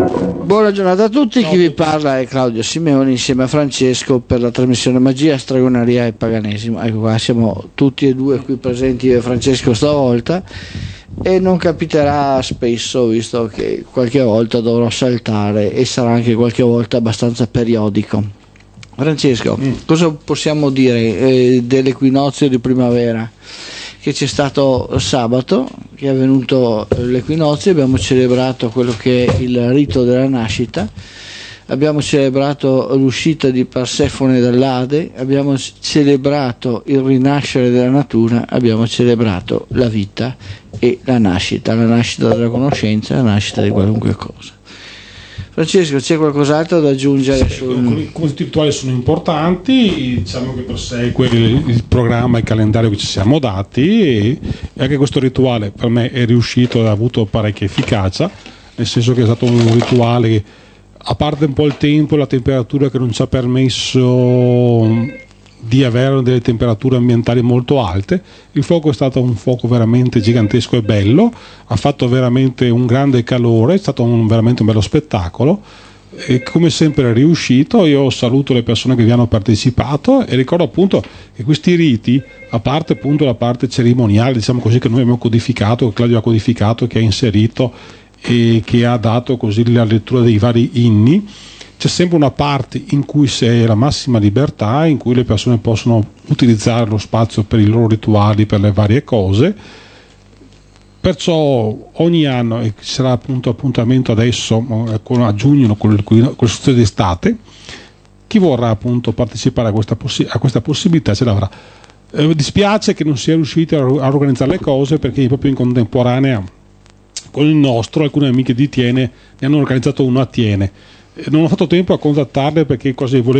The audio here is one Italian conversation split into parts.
Buona giornata a tutti, chi vi parla è Claudio Simeoni insieme a Francesco per la trasmissione Magia, Stregoneria e Paganesimo. Ecco qua, siamo tutti e due qui presenti io e Francesco stavolta e non capiterà spesso, visto che qualche volta dovrò saltare e sarà anche qualche volta abbastanza periodico. Francesco, cosa possiamo dire dell'equinozio di primavera che c'è stato sabato, che è avvenuto l'equinozio? Abbiamo celebrato quello che è il rito della nascita, abbiamo celebrato l'uscita di Persefone dall'Ade, abbiamo celebrato il rinascere della natura, abbiamo celebrato la vita e la nascita della conoscenza, la nascita di qualunque cosa. Francesco, c'è qualcos'altro da aggiungere? Sì, come tutti i rituali sono importanti, diciamo che prosegue il programma e il calendario che ci siamo dati, e anche questo rituale per me è riuscito e ha avuto parecchia efficacia, nel senso che è stato un rituale che, a parte un po' il tempo e la temperatura che non ci ha permesso di avere delle temperature ambientali molto alte, il fuoco è stato un fuoco veramente gigantesco e bello, ha fatto veramente un grande calore, è stato veramente un bello spettacolo e come sempre è riuscito. Io saluto le persone che vi hanno partecipato e ricordo appunto che questi riti, a parte appunto la parte cerimoniale, diciamo così, che noi abbiamo codificato, che Claudio ha codificato, che ha inserito e che ha dato così la lettura dei vari inni, c'è sempre una parte in cui c'è la massima libertà, in cui le persone possono utilizzare lo spazio per i loro rituali, per le varie cose. Perciò ogni anno, e sarà appunto appuntamento adesso a giugno con il solstizio d'estate, chi vorrà appunto partecipare a questa possibilità ce l'avrà. Dispiace che non sia riusciti a organizzare le cose, perché proprio in contemporanea con il nostro alcune amiche di Tiene ne hanno organizzato uno a Tiene. Non ho fatto tempo a contattarle perché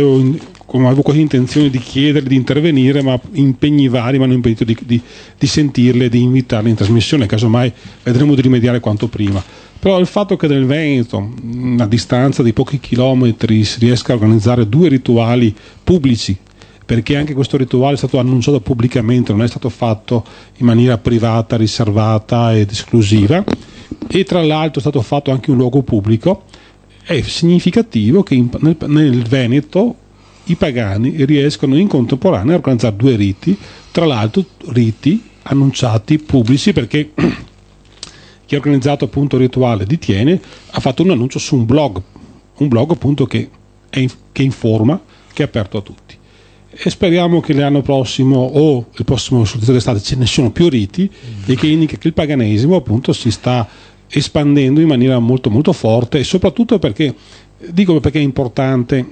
avevo quasi intenzione di chiederle di intervenire, ma impegni vari mi hanno impedito di sentirle e di invitarle in trasmissione. Casomai vedremo di rimediare quanto prima. Però il fatto che nel Veneto, a distanza di pochi chilometri, si riesca a organizzare 2 rituali pubblici, perché anche questo rituale è stato annunciato pubblicamente, non è stato fatto in maniera privata, riservata ed esclusiva, e tra l'altro è stato fatto anche in un luogo pubblico, è significativo che nel Veneto i pagani riescono in contemporanea a organizzare 2 riti, tra l'altro riti annunciati pubblici, perché chi ha organizzato appunto il rituale di Tiene ha fatto un annuncio su un blog appunto che informa, che è aperto a tutti. E speriamo che l'anno prossimo o il prossimo solstizio d'estate ce ne siano più riti, e che indica che il paganesimo appunto si sta espandendo in maniera molto molto forte, e soprattutto perché è importante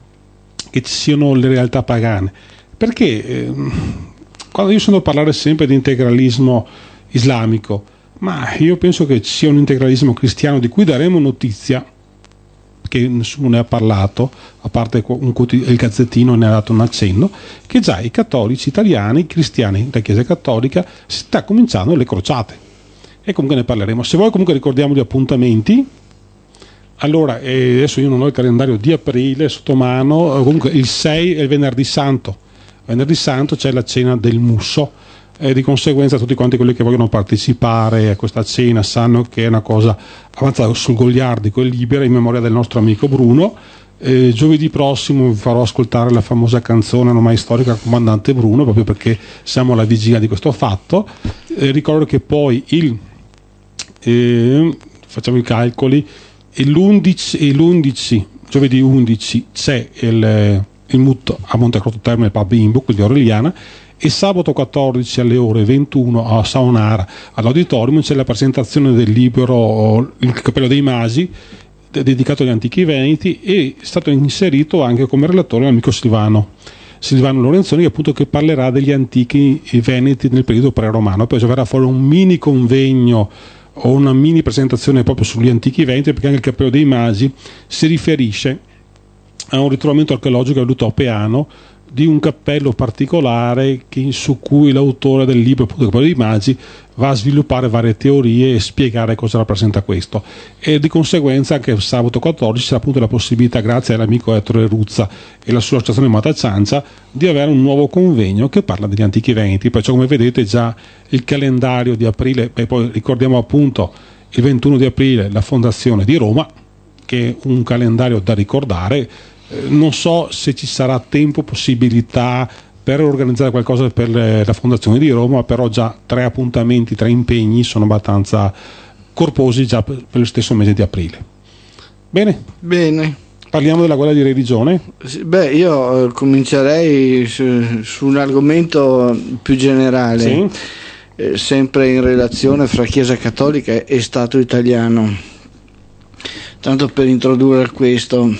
che ci siano le realtà pagane, perché quando io sento parlare sempre di integralismo islamico, ma io penso che ci sia un integralismo cristiano di cui daremo notizia, che nessuno ne ha parlato, a parte il Gazzettino ne ha dato un accenno, che già i cattolici italiani, i cristiani della Chiesa Cattolica, si sta cominciando le crociate. E comunque ne parleremo. Se vuoi comunque ricordiamo gli appuntamenti. Allora, adesso io non ho il calendario di aprile sotto mano, comunque il 6 è il venerdì santo. Venerdì santo c'è la cena del Musso, e di conseguenza tutti quanti quelli che vogliono partecipare a questa cena sanno che è una cosa avanzata sul goliardico e libera, in memoria del nostro amico Bruno. Giovedì prossimo vi farò ascoltare la famosa canzone ormai storica Comandante Bruno, proprio perché siamo alla vigilia di questo fatto. Ricordo che poi facciamo i calcoli, l'11 giovedì 11 c'è il MUT a Montecroto Termine Pub Bimbo, quindi Aureliana, e sabato 14 alle ore 21 a Saonara all'auditorium c'è la presentazione del libro Il Cappello dei Magi, dedicato agli antichi veneti, e è stato inserito anche come relatore l'amico Silvano Lorenzoni, appunto, che parlerà degli antichi veneti nel periodo pre-romano. Poi verrà fuori un mini convegno o una mini presentazione proprio sugli antichi veneti, perché anche il Cappello dei Magi si riferisce a un ritrovamento archeologico avvenuto a Peano di un cappello particolare su cui l'autore del libro, appunto, il Cappello dei Magi, va a sviluppare varie teorie e spiegare cosa rappresenta questo. E di conseguenza anche sabato 14 c'è appunto la possibilità, grazie all'amico Ettore Ruzza e la sua associazione Mata Ciancia, di avere un nuovo convegno che parla degli antichi veneti. Perciò, come vedete, già il calendario di aprile, poi ricordiamo appunto il 21 di aprile la fondazione di Roma, anche un calendario da ricordare. Non so se ci sarà tempo, possibilità per organizzare qualcosa per la Fondazione di Roma, però già 3 appuntamenti, 3 impegni sono abbastanza corposi già per lo stesso mese di aprile. Bene. Parliamo della guerra di religione? Beh, io comincerei su un argomento più generale, sì. Sempre in relazione fra Chiesa Cattolica e Stato italiano. Tanto per introdurre questo.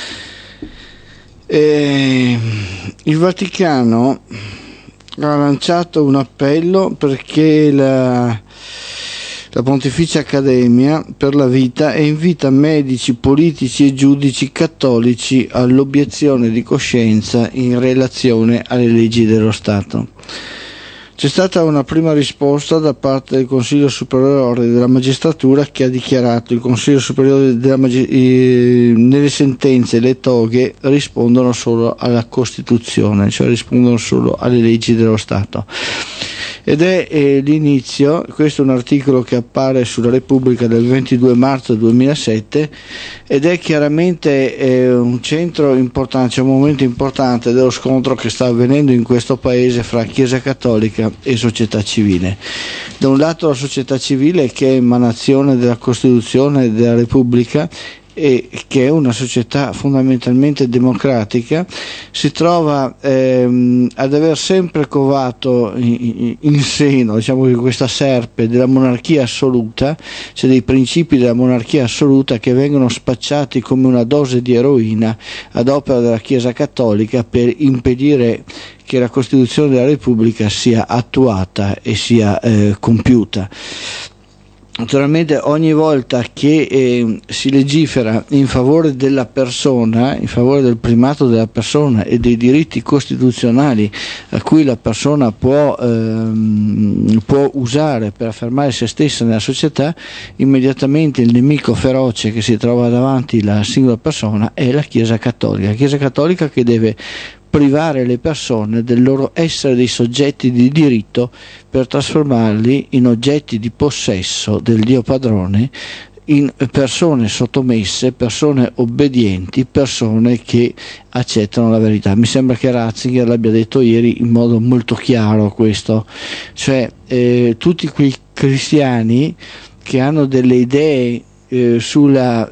Il Vaticano ha lanciato un appello perché la Pontificia Accademia per la Vita invita medici, politici e giudici cattolici all'obiezione di coscienza in relazione alle leggi dello Stato. C'è stata una prima risposta da parte del Consiglio Superiore della Magistratura, che ha dichiarato: il Consiglio Superiore della nelle sentenze le toghe rispondono solo alla Costituzione, cioè rispondono solo alle leggi dello Stato. Ed è l'inizio, questo è un articolo che appare sulla Repubblica del 22 marzo 2007 ed è chiaramente un centro importante, cioè un momento importante dello scontro che sta avvenendo in questo paese fra Chiesa Cattolica e società civile. Da un lato la società civile, che è emanazione della Costituzione della Repubblica e che è una società fondamentalmente democratica, si trova ad aver sempre covato in seno, diciamo, che questa serpe della monarchia assoluta, cioè dei principi della monarchia assoluta, che vengono spacciati come una dose di eroina ad opera della Chiesa Cattolica per impedire che la Costituzione della Repubblica sia attuata e sia compiuta. Naturalmente ogni volta che si legifera in favore della persona, in favore del primato della persona e dei diritti costituzionali a cui la persona può usare per affermare se stessa nella società, immediatamente il nemico feroce che si trova davanti la singola persona è la Chiesa Cattolica che deve privare le persone del loro essere dei soggetti di diritto per trasformarli in oggetti di possesso del Dio padrone, in persone sottomesse, persone obbedienti, persone che accettano la verità. Mi sembra che Ratzinger l'abbia detto ieri in modo molto chiaro questo, cioè tutti quei cristiani che hanno delle idee sulla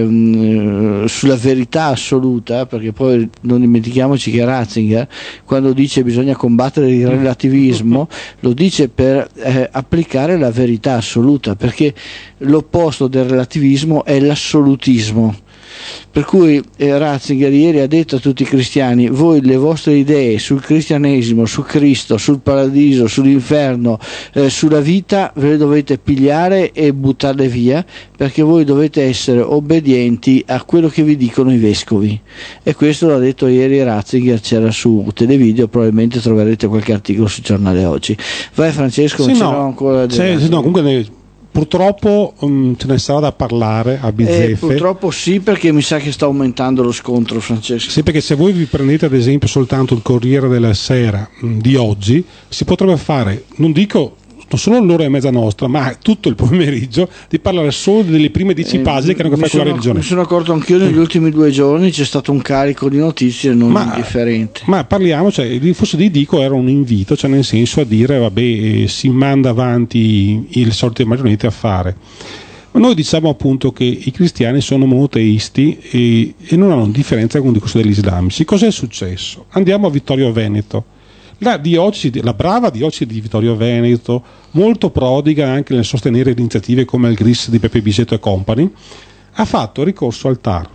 verità assoluta, perché poi non dimentichiamoci che Ratzinger, quando dice bisogna combattere il relativismo, lo dice per applicare la verità assoluta, perché l'opposto del relativismo è l'assolutismo. Per cui Ratzinger ieri ha detto a tutti i cristiani: voi le vostre idee sul cristianesimo, su Cristo, sul paradiso, sull'inferno, sulla vita, ve le dovete pigliare e buttarle via, perché voi dovete essere obbedienti a quello che vi dicono i vescovi. E questo l'ha detto ieri Ratzinger, c'era su Televideo, probabilmente troverete qualche articolo sul giornale oggi. Vai Francesco, non c'era ancora comunque purtroppo ce ne sarà da parlare a bizzeffe. Purtroppo sì, perché mi sa che sta aumentando lo scontro, Francesco. Sì, perché se voi vi prendete ad esempio soltanto il Corriere della Sera di oggi, si potrebbe fare, non dico non solo l'ora e mezza nostra, ma tutto il pomeriggio, di parlare solo delle prime 10 pagine che hanno a che fare con la religione. Mi sono accorto anch'io negli ultimi 2 giorni c'è stato un carico di notizie non indifferente. Ma parliamo, cioè, forse vi dico, era un invito, cioè nel senso a dire vabbè, si manda avanti le solite marionette a fare. Ma noi diciamo appunto che i cristiani sono monoteisti e non hanno differenza con il discorso degli islamici. Cos'è successo? Andiamo a Vittorio Veneto. La brava diocesi di Vittorio Veneto, molto prodiga anche nel sostenere iniziative come il GRIS di Peppe Bisetto e Company, ha fatto ricorso al TAR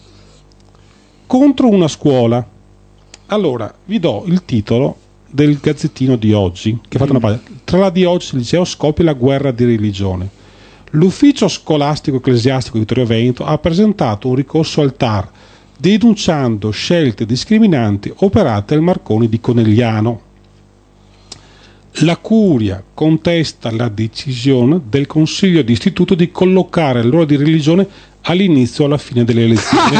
contro una scuola. Allora, vi do il titolo del Gazzettino di oggi, che ha fatto una pagina: tra la diocesi e il liceo scoppia la guerra di religione. L'ufficio scolastico ecclesiastico di Vittorio Veneto ha presentato un ricorso al TAR denunciando scelte discriminanti operate al Marconi di Conegliano. La Curia contesta la decisione del Consiglio di Istituto di collocare l'ora di religione all'inizio o alla fine delle elezioni.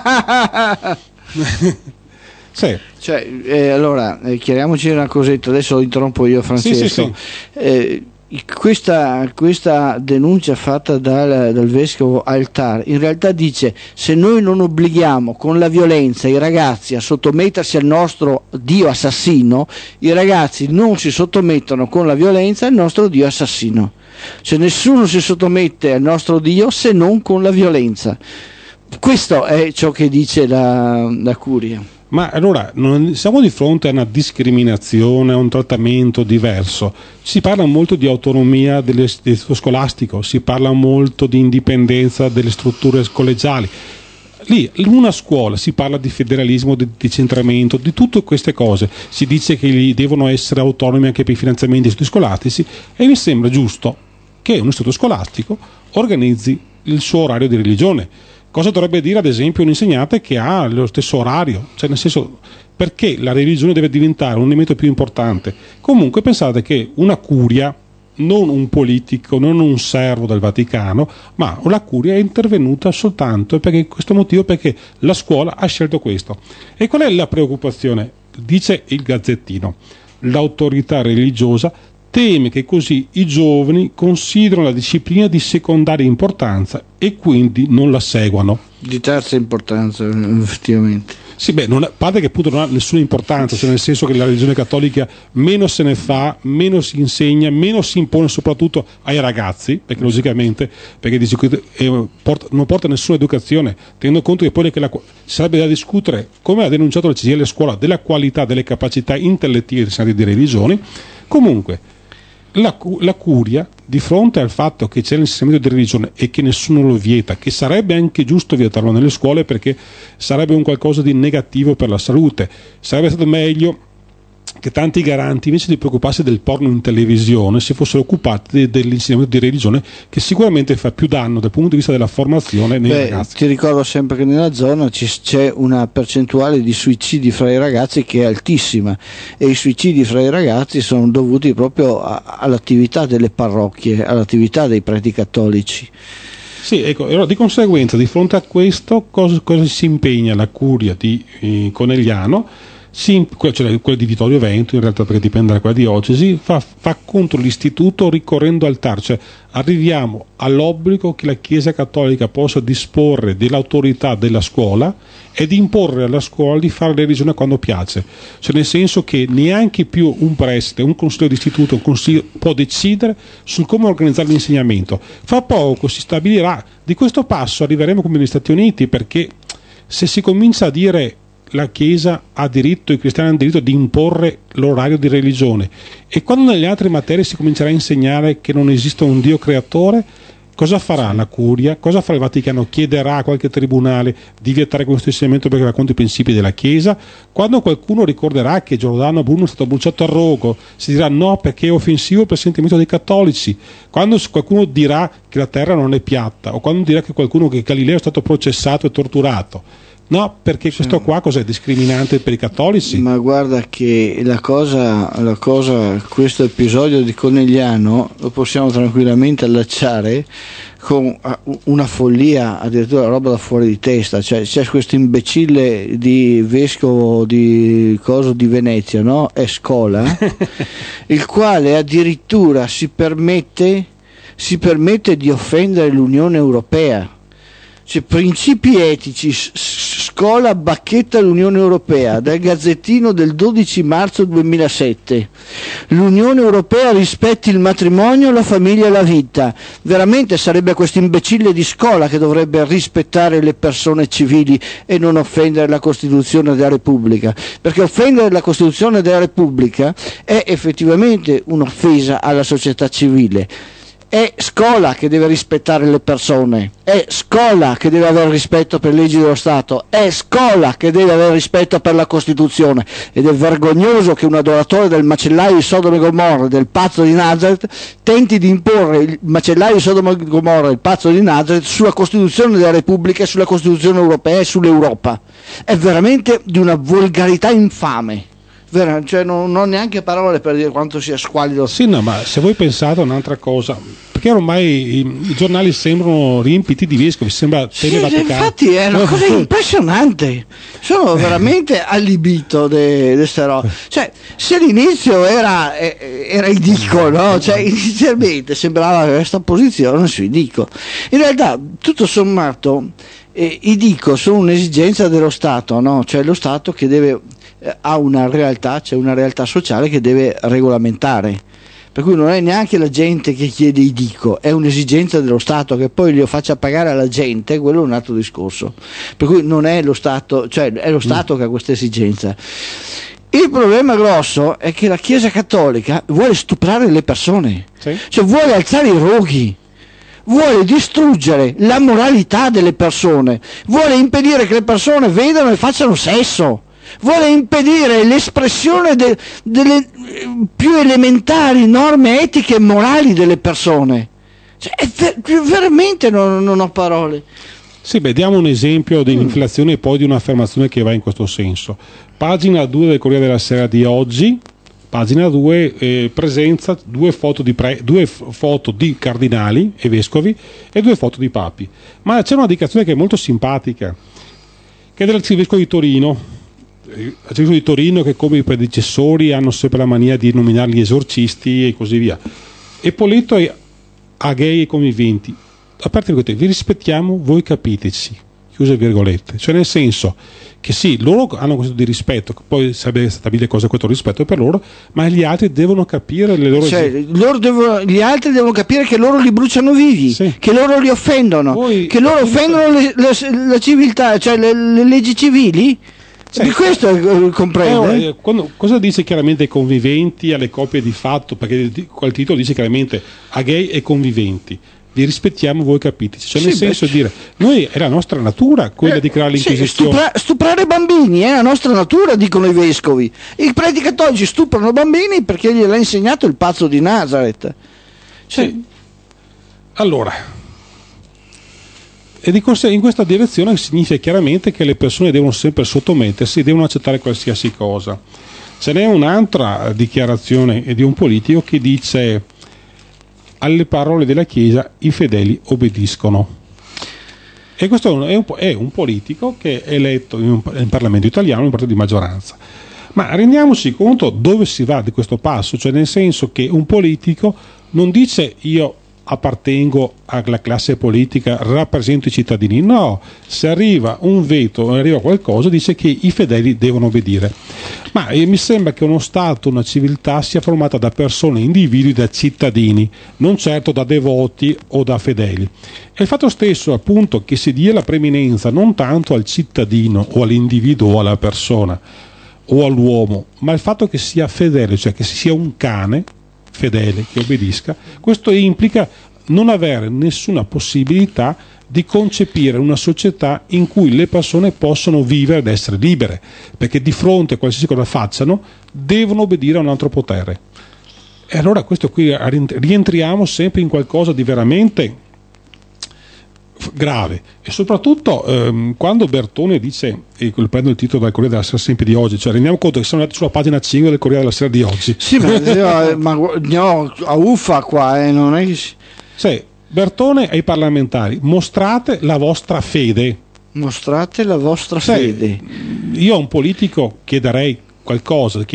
Sì. Allora, chiariamoci una cosetta, adesso lo interrompo io, Francesco. Sì. questa denuncia fatta dal vescovo Altar in realtà dice: se noi non obblighiamo con la violenza i ragazzi a sottomettersi al nostro Dio assassino, i ragazzi non si sottomettono con la violenza al nostro Dio assassino. Cioè nessuno si sottomette al nostro Dio se non con la violenza. Questo è ciò che dice la Curia. Ma allora non siamo di fronte a una discriminazione, a un trattamento diverso. Si parla molto di autonomia dell'istituto scolastico, si parla molto di indipendenza delle strutture collegiali. Lì, in una scuola, si parla di federalismo, di decentramento, di tutte queste cose. Si dice che devono essere autonomi anche per i finanziamenti degli istituti scolastici, e mi sembra giusto che un istituto scolastico organizzi il suo orario di religione. Cosa dovrebbe dire ad esempio un insegnante che ha lo stesso orario? Cioè, nel senso, perché la religione deve diventare un elemento più importante? Comunque pensate che una curia, non un politico, non un servo del Vaticano, ma la curia è intervenuta soltanto per questo motivo, perché la scuola ha scelto questo. E qual è la preoccupazione? Dice il Gazzettino: l'autorità religiosa teme che così i giovani considerano la disciplina di secondaria importanza e quindi non la seguano. Di terza importanza, effettivamente. Sì, beh, a parte che appunto non ha nessuna importanza, cioè nel senso che la religione cattolica meno se ne fa, meno si insegna, meno si impone soprattutto ai ragazzi, perché logicamente, perché dice, non porta nessuna educazione, tenendo conto che poi sarebbe da discutere, come ha denunciato la CGIL scuola, della qualità, delle capacità intellettive dei insegnanti di religioni. Comunque la curia, di fronte al fatto che c'è l'insegnamento di religione e che nessuno lo vieta, che sarebbe anche giusto vietarlo nelle scuole perché sarebbe un qualcosa di negativo per la salute, sarebbe stato meglio che tanti garanti, invece di preoccuparsi del porno in televisione, si fossero occupati dell'insegnamento di religione, che sicuramente fa più danno dal punto di vista della formazione nei ragazzi. Ti ricordo sempre che nella zona c'è una percentuale di suicidi fra i ragazzi che è altissima, e i suicidi fra i ragazzi sono dovuti proprio all'attività delle parrocchie, all'attività dei preti cattolici. Sì, ecco, allora, di conseguenza, di fronte a questo, cosa si impegna la curia di Conegliano? Cioè quella di Vittorio Veneto, in realtà, perché dipende da quella diocesi, fa contro l'istituto ricorrendo al TAR, cioè arriviamo all'obbligo che la Chiesa Cattolica possa disporre dell'autorità della scuola e di imporre alla scuola di fare religione quando piace, cioè nel senso che neanche più un preside, un consiglio di istituto, un consiglio può decidere su come organizzare l'insegnamento. Fra poco si stabilirà, di questo passo arriveremo come negli Stati Uniti, perché se si comincia a dire la Chiesa ha diritto, i cristiani hanno diritto di imporre l'orario di religione, e quando nelle altre materie si comincerà a insegnare che non esiste un Dio creatore, cosa farà la Curia? Cosa farà il Vaticano? Chiederà a qualche tribunale di vietare questo insegnamento perché va contro i principi della Chiesa? Quando qualcuno ricorderà che Giordano Bruno è stato bruciato a rogo, si dirà no perché è offensivo per il sentimento dei cattolici. Quando qualcuno dirà che la terra non è piatta, o quando dirà che qualcuno che Galileo è stato processato e torturato, no, perché questo qua cos'è? Discriminante per i cattolici? Ma guarda che la cosa, questo episodio di Conegliano lo possiamo tranquillamente allacciare con una follia, addirittura roba da fuori di testa. Cioè c'è questo imbecille di vescovo di Venezia, no? È Scola, il quale addirittura si permette di offendere l'Unione Europea. Cioè, principi etici, Scola bacchetta l'Unione Europea, dal Gazzettino del 12 marzo 2007. L'Unione Europea rispetti il matrimonio, la famiglia e la vita. Veramente sarebbe questo imbecille di Scola che dovrebbe rispettare le persone civili e non offendere la Costituzione della Repubblica, perché offendere la Costituzione della Repubblica è effettivamente un'offesa alla società civile. È Scola che deve rispettare le persone, è Scola che deve avere rispetto per le leggi dello Stato, è Scola che deve avere rispetto per la Costituzione, ed è vergognoso che un adoratore del macellaio di Sodoma e Gomorra, del pazzo di Nazareth, tenti di imporre il macellaio di Sodoma e Gomorra, il pazzo di Nazareth, sulla Costituzione della Repubblica, sulla Costituzione europea e sull'Europa. È veramente di una volgarità infame. cioè non ho neanche parole per dire quanto sia squallido. Sì, no, ma se voi pensate a un'altra cosa, perché ormai i giornali sembrano riempiti di vescovi, sembra Televaticano. Infatti è una cosa impressionante, sono veramente allibito di queste robe. Cioè, se l'inizio era i dico, no? Cioè, inizialmente sembrava questa posizione sui dico. In realtà, tutto sommato, i dico sono un'esigenza dello Stato, no? Cioè lo Stato che deve ha una realtà, c'è una realtà sociale che deve regolamentare, per cui non è neanche la gente che chiede i dico, è un'esigenza dello Stato. Che poi lo faccia pagare alla gente, quello è un altro discorso, per cui non è lo Stato, cioè è lo Stato che ha questa esigenza. Il problema grosso è che la Chiesa Cattolica vuole stuprare le persone, Sì. Cioè vuole alzare i roghi, vuole distruggere la moralità delle persone, vuole impedire che le persone vedano e facciano sesso, vuole impedire l'espressione delle più elementari norme etiche e morali delle persone. Cioè, veramente non ho parole. Sì, beh, diamo un esempio di inflazione e poi di un'affermazione che va in questo senso. Pagina 2 del Corriere della Sera di oggi, pagina 2, presenza due foto di cardinali e vescovi e 2 foto di papi. Ma c'è una dichiarazione che è molto simpatica, che è dell'arcivescovo di Torino. L'arcivescovo di Torino, che come i predecessori hanno sempre la mania di nominarli esorcisti e così via. Eppoletto a gay e conviventi. Aperte virgolette, vi rispettiamo, voi capiteci, chiuse virgolette, cioè nel senso che sì, loro hanno questo di rispetto, poi sarebbe stabile cosa è questo rispetto per loro, ma gli altri devono capire le loro gli altri devono capire che loro li bruciano vivi, sì. Che loro li offendono, che loro offendono la civiltà, cioè le leggi civili. Di questo comprende? Cosa dice chiaramente ai conviventi, alle coppie di fatto, perché quel titolo dice chiaramente a gay e conviventi. Vi rispettiamo, voi capiteci, cioè nel senso di dire noi è la nostra natura quella di creare l'inquisizione. Stuprare bambini è la nostra natura, dicono i vescovi. I preti cattolici stuprano bambini perché gliel'ha insegnato il pazzo di Nazareth. Cioè, sì. Allora, e in questa direzione significa chiaramente che le persone devono sempre sottomettersi, devono accettare qualsiasi cosa. Ce n'è un'altra dichiarazione di un politico che dice: alle parole della Chiesa i fedeli obbediscono. E questo è un politico che è eletto in Parlamento italiano, in partito di maggioranza. Ma rendiamoci conto dove si va di questo passo, cioè nel senso che un politico non dice io appartengo alla classe politica, rappresento i cittadini, no, se arriva un veto, arriva qualcosa, dice che i fedeli devono obbedire. Ma mi sembra che uno Stato, una civiltà sia formata da persone, individui, da cittadini, non certo da devoti o da fedeli. E il fatto stesso appunto che si dia la preminenza non tanto al cittadino o all'individuo o alla persona o all'uomo, ma il fatto che sia fedele, cioè che sia un cane fedele che obbedisca, questo implica non avere nessuna possibilità di concepire una società in cui le persone possono vivere ed essere libere, perché di fronte a qualsiasi cosa facciano devono obbedire a un altro potere. E allora questo qui rientriamo sempre in qualcosa di veramente grave. E soprattutto quando Bertone dice, e prendo il titolo dal Corriere della Sera sempre di oggi, cioè rendiamo conto che siamo andati sulla pagina 5 del Corriere della Sera di oggi. Sì, ma no, a uffa qua, non è che sì, Bertone ai parlamentari: mostrate la vostra fede. Mostrate la vostra fede. Io a un politico chiederei qualcosa,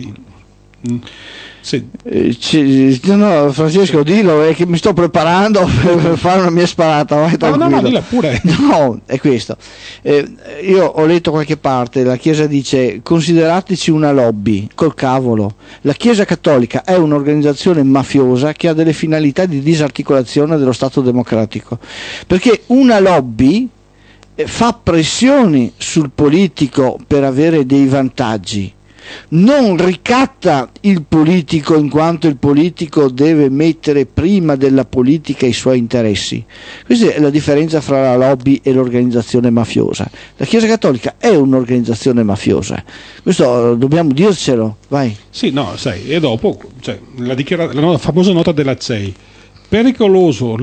sì. No, Francesco, dillo, è che mi sto preparando per fare una mia sparata. Vai, no, dilla pure. No, è questo. Io ho letto qualche parte, la Chiesa dice: considerateci una lobby. Col cavolo, la Chiesa Cattolica è un'organizzazione mafiosa che ha delle finalità di disarticolazione dello Stato democratico, perché una lobby fa pressioni sul politico per avere dei vantaggi, non ricatta il politico in quanto il politico deve mettere prima della politica i suoi interessi. Questa è la differenza fra la lobby e l'organizzazione mafiosa. La Chiesa Cattolica è un'organizzazione mafiosa, questo dobbiamo dircelo, vai. Sì, no, sai, e dopo la famosa nota della CEI: pericoloso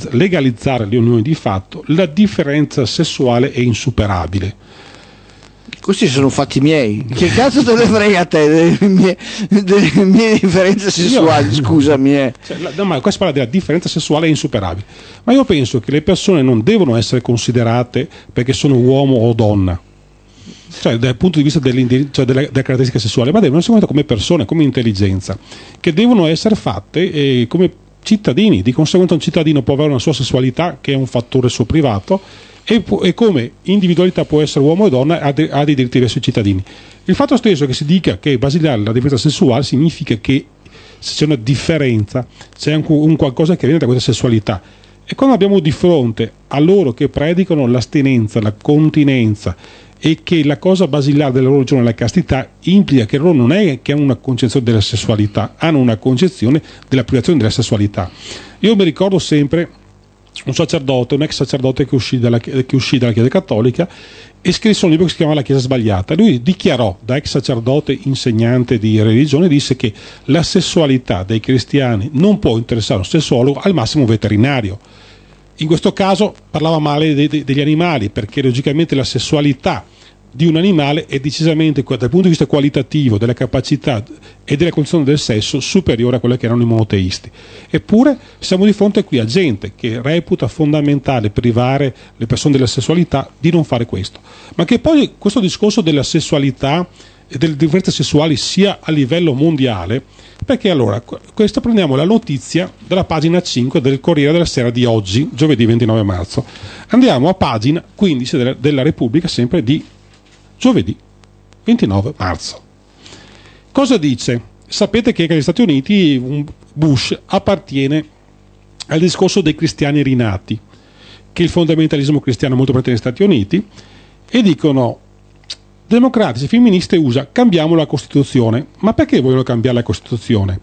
legalizzare le unioni di fatto, la differenza sessuale è insuperabile. Questi sono fatti miei. Che cazzo te ne frega a te delle mie differenze sessuali? Scusami. No, ma qua si parla della differenza sessuale insuperabile. Ma io penso che le persone non devono essere considerate perché sono uomo o donna, cioè dal punto di vista delle caratteristiche sessuali, ma devono essere come persone, come intelligenza, che devono essere fatte come cittadini. Di conseguenza un cittadino può avere una sua sessualità, che è un fattore suo privato, e come individualità può essere uomo e donna, ha dei diritti verso i cittadini. Il fatto stesso che si dica che è basilare la differenza sessuale significa che se c'è una differenza c'è anche un qualcosa che viene da questa sessualità, e quando abbiamo di fronte a loro che predicano l'astinenza, la continenza, e che la cosa basilare della loro religione è la castità, implica che loro non è che hanno una concezione della sessualità, hanno una concezione della privazione della sessualità. Io mi ricordo sempre un sacerdote, un ex sacerdote che uscì dalla Chiesa Cattolica e scrisse un libro che si chiama La Chiesa Sbagliata. Lui dichiarò, da ex sacerdote insegnante di religione, disse che la sessualità dei cristiani non può interessare un sessuologo, al massimo un veterinario. In questo caso parlava male degli animali, perché logicamente la sessualità di un animale è decisamente, dal punto di vista qualitativo, della capacità e della condizione del sesso, superiore a quelle che erano i monoteisti. Eppure siamo di fronte qui a gente che reputa fondamentale privare le persone della sessualità, di non fare questo. Ma che poi questo discorso della sessualità e delle differenze sessuali sia a livello mondiale, perché allora questo prendiamo la notizia dalla pagina 5 del Corriere della Sera di oggi, giovedì 29 marzo. Andiamo a pagina 15 della Repubblica, sempre di giovedì 29 marzo. Cosa dice? Sapete che negli Stati Uniti Bush appartiene al discorso dei cristiani rinati, che il fondamentalismo cristiano è molto presente negli Stati Uniti, e dicono: democratici e femministe USA, cambiamo la Costituzione. Ma perché vogliono cambiare la Costituzione?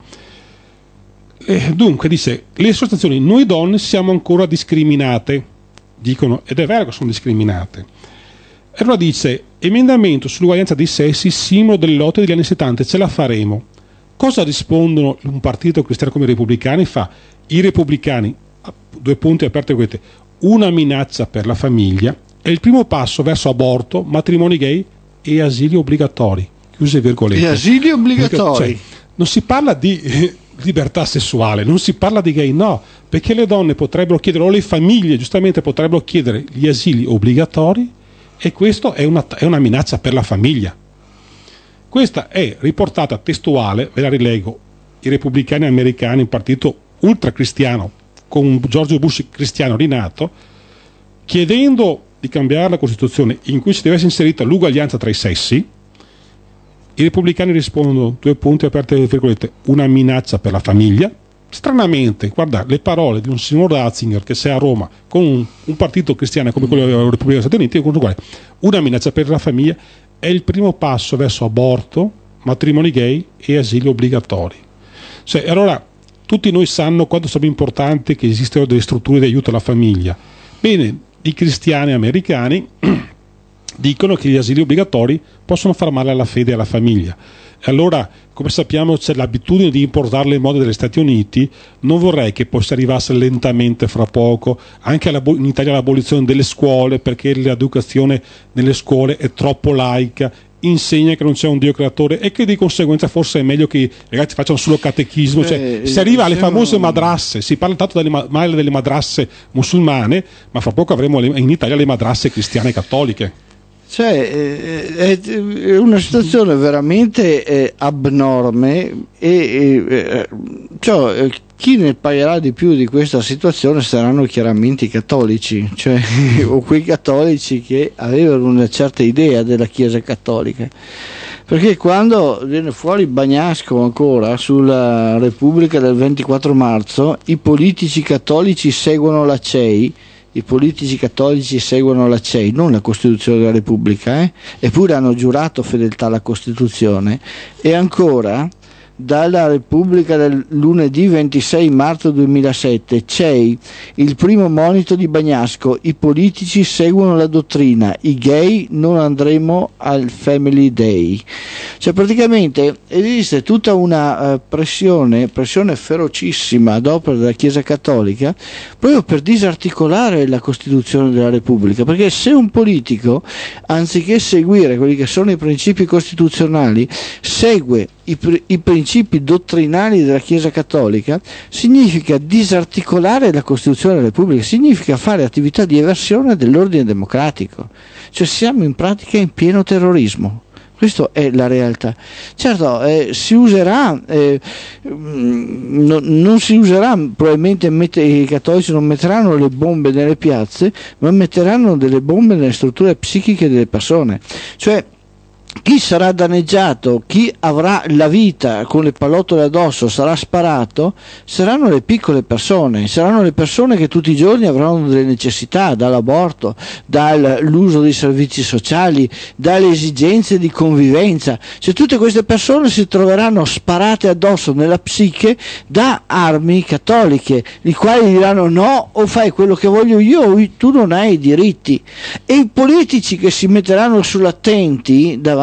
Dunque, dice, le associazioni, noi donne siamo ancora discriminate, dicono, ed è vero che sono discriminate. E allora dice, emendamento sull'uguaglianza dei sessi, simbolo delle lotte degli anni 70, ce la faremo. Cosa rispondono un partito cristiano come i repubblicani? I repubblicani, due punti aperte, una minaccia per la famiglia, è il primo passo verso aborto, matrimoni gay e asili obbligatori, chiuse virgolette. E asili obbligatori. Cioè, non si parla di libertà sessuale, non si parla di gay, no, perché le donne potrebbero chiedere, o le famiglie giustamente potrebbero chiedere gli asili obbligatori, e questo è una minaccia per la famiglia. Questa è riportata testuale, ve la rilego, i repubblicani americani, un partito ultracristiano con George Bush cristiano rinato, chiedendo di cambiare la Costituzione in cui si deve essere inserita l'uguaglianza tra i sessi. I repubblicani rispondono, due punti aperte virgolette, una minaccia per la famiglia. Stranamente, guarda, le parole di un signor Ratzinger che sei a Roma con un partito cristiano come quello della Repubblica degli Stati Uniti, una minaccia per la famiglia, è il primo passo verso aborto, matrimoni gay e asili obbligatori. Cioè, allora, tutti noi sanno quanto sia importante che esistano delle strutture di aiuto alla famiglia. Bene, i cristiani americani dicono che gli asili obbligatori possono far male alla fede e alla famiglia. E allora, come sappiamo, c'è l'abitudine di importarle in modo degli Stati Uniti. Non vorrei che poi si arrivasse lentamente fra poco anche in Italia l'abolizione delle scuole, perché l'educazione nelle scuole è troppo laica, insegna che non c'è un Dio creatore, e che di conseguenza forse è meglio che i ragazzi facciano solo catechismo. Cioè, si arriva alle famose madrasse, si parla tanto male delle madrasse musulmane, ma fra poco avremo in Italia le madrasse cristiane cattoliche. Cioè, è una situazione veramente abnorme, e cioè, chi ne pagherà di più di questa situazione saranno chiaramente i cattolici, cioè, o quei cattolici che avevano una certa idea della Chiesa cattolica, perché quando viene fuori Bagnasco ancora sulla Repubblica del 24 marzo, i politici cattolici seguono la CEI. I politici cattolici seguono la CEI, non la Costituzione della Repubblica, eppure hanno giurato fedeltà alla Costituzione. E ancora dalla Repubblica del lunedì 26 marzo 2007, CEI, il primo monito di Bagnasco, i politici seguono la dottrina, i gay non andremo al Family Day. Cioè praticamente esiste tutta una pressione ferocissima ad opera della Chiesa Cattolica proprio per disarticolare la Costituzione della Repubblica, perché se un politico, anziché seguire quelli che sono i principi costituzionali, segue i principi dottrinali della Chiesa Cattolica, significa disarticolare la Costituzione della Repubblica, significa fare attività di eversione dell'ordine democratico, cioè siamo in pratica in pieno terrorismo. Questa è la realtà. Certo, si userà, non si userà, probabilmente i cattolici non metteranno le bombe nelle piazze, ma metteranno delle bombe nelle strutture psichiche delle persone. Cioè, chi sarà danneggiato, chi avrà la vita con le pallottole addosso, sarà sparato, saranno le piccole persone, saranno le persone che tutti i giorni avranno delle necessità, dall'aborto, dall'uso dei servizi sociali, dalle esigenze di convivenza. Cioè tutte queste persone si troveranno sparate addosso nella psiche da armi cattoliche, i quali diranno no, o fai quello che voglio io, tu non hai i diritti. E i politici che si metteranno sull'attenti davanti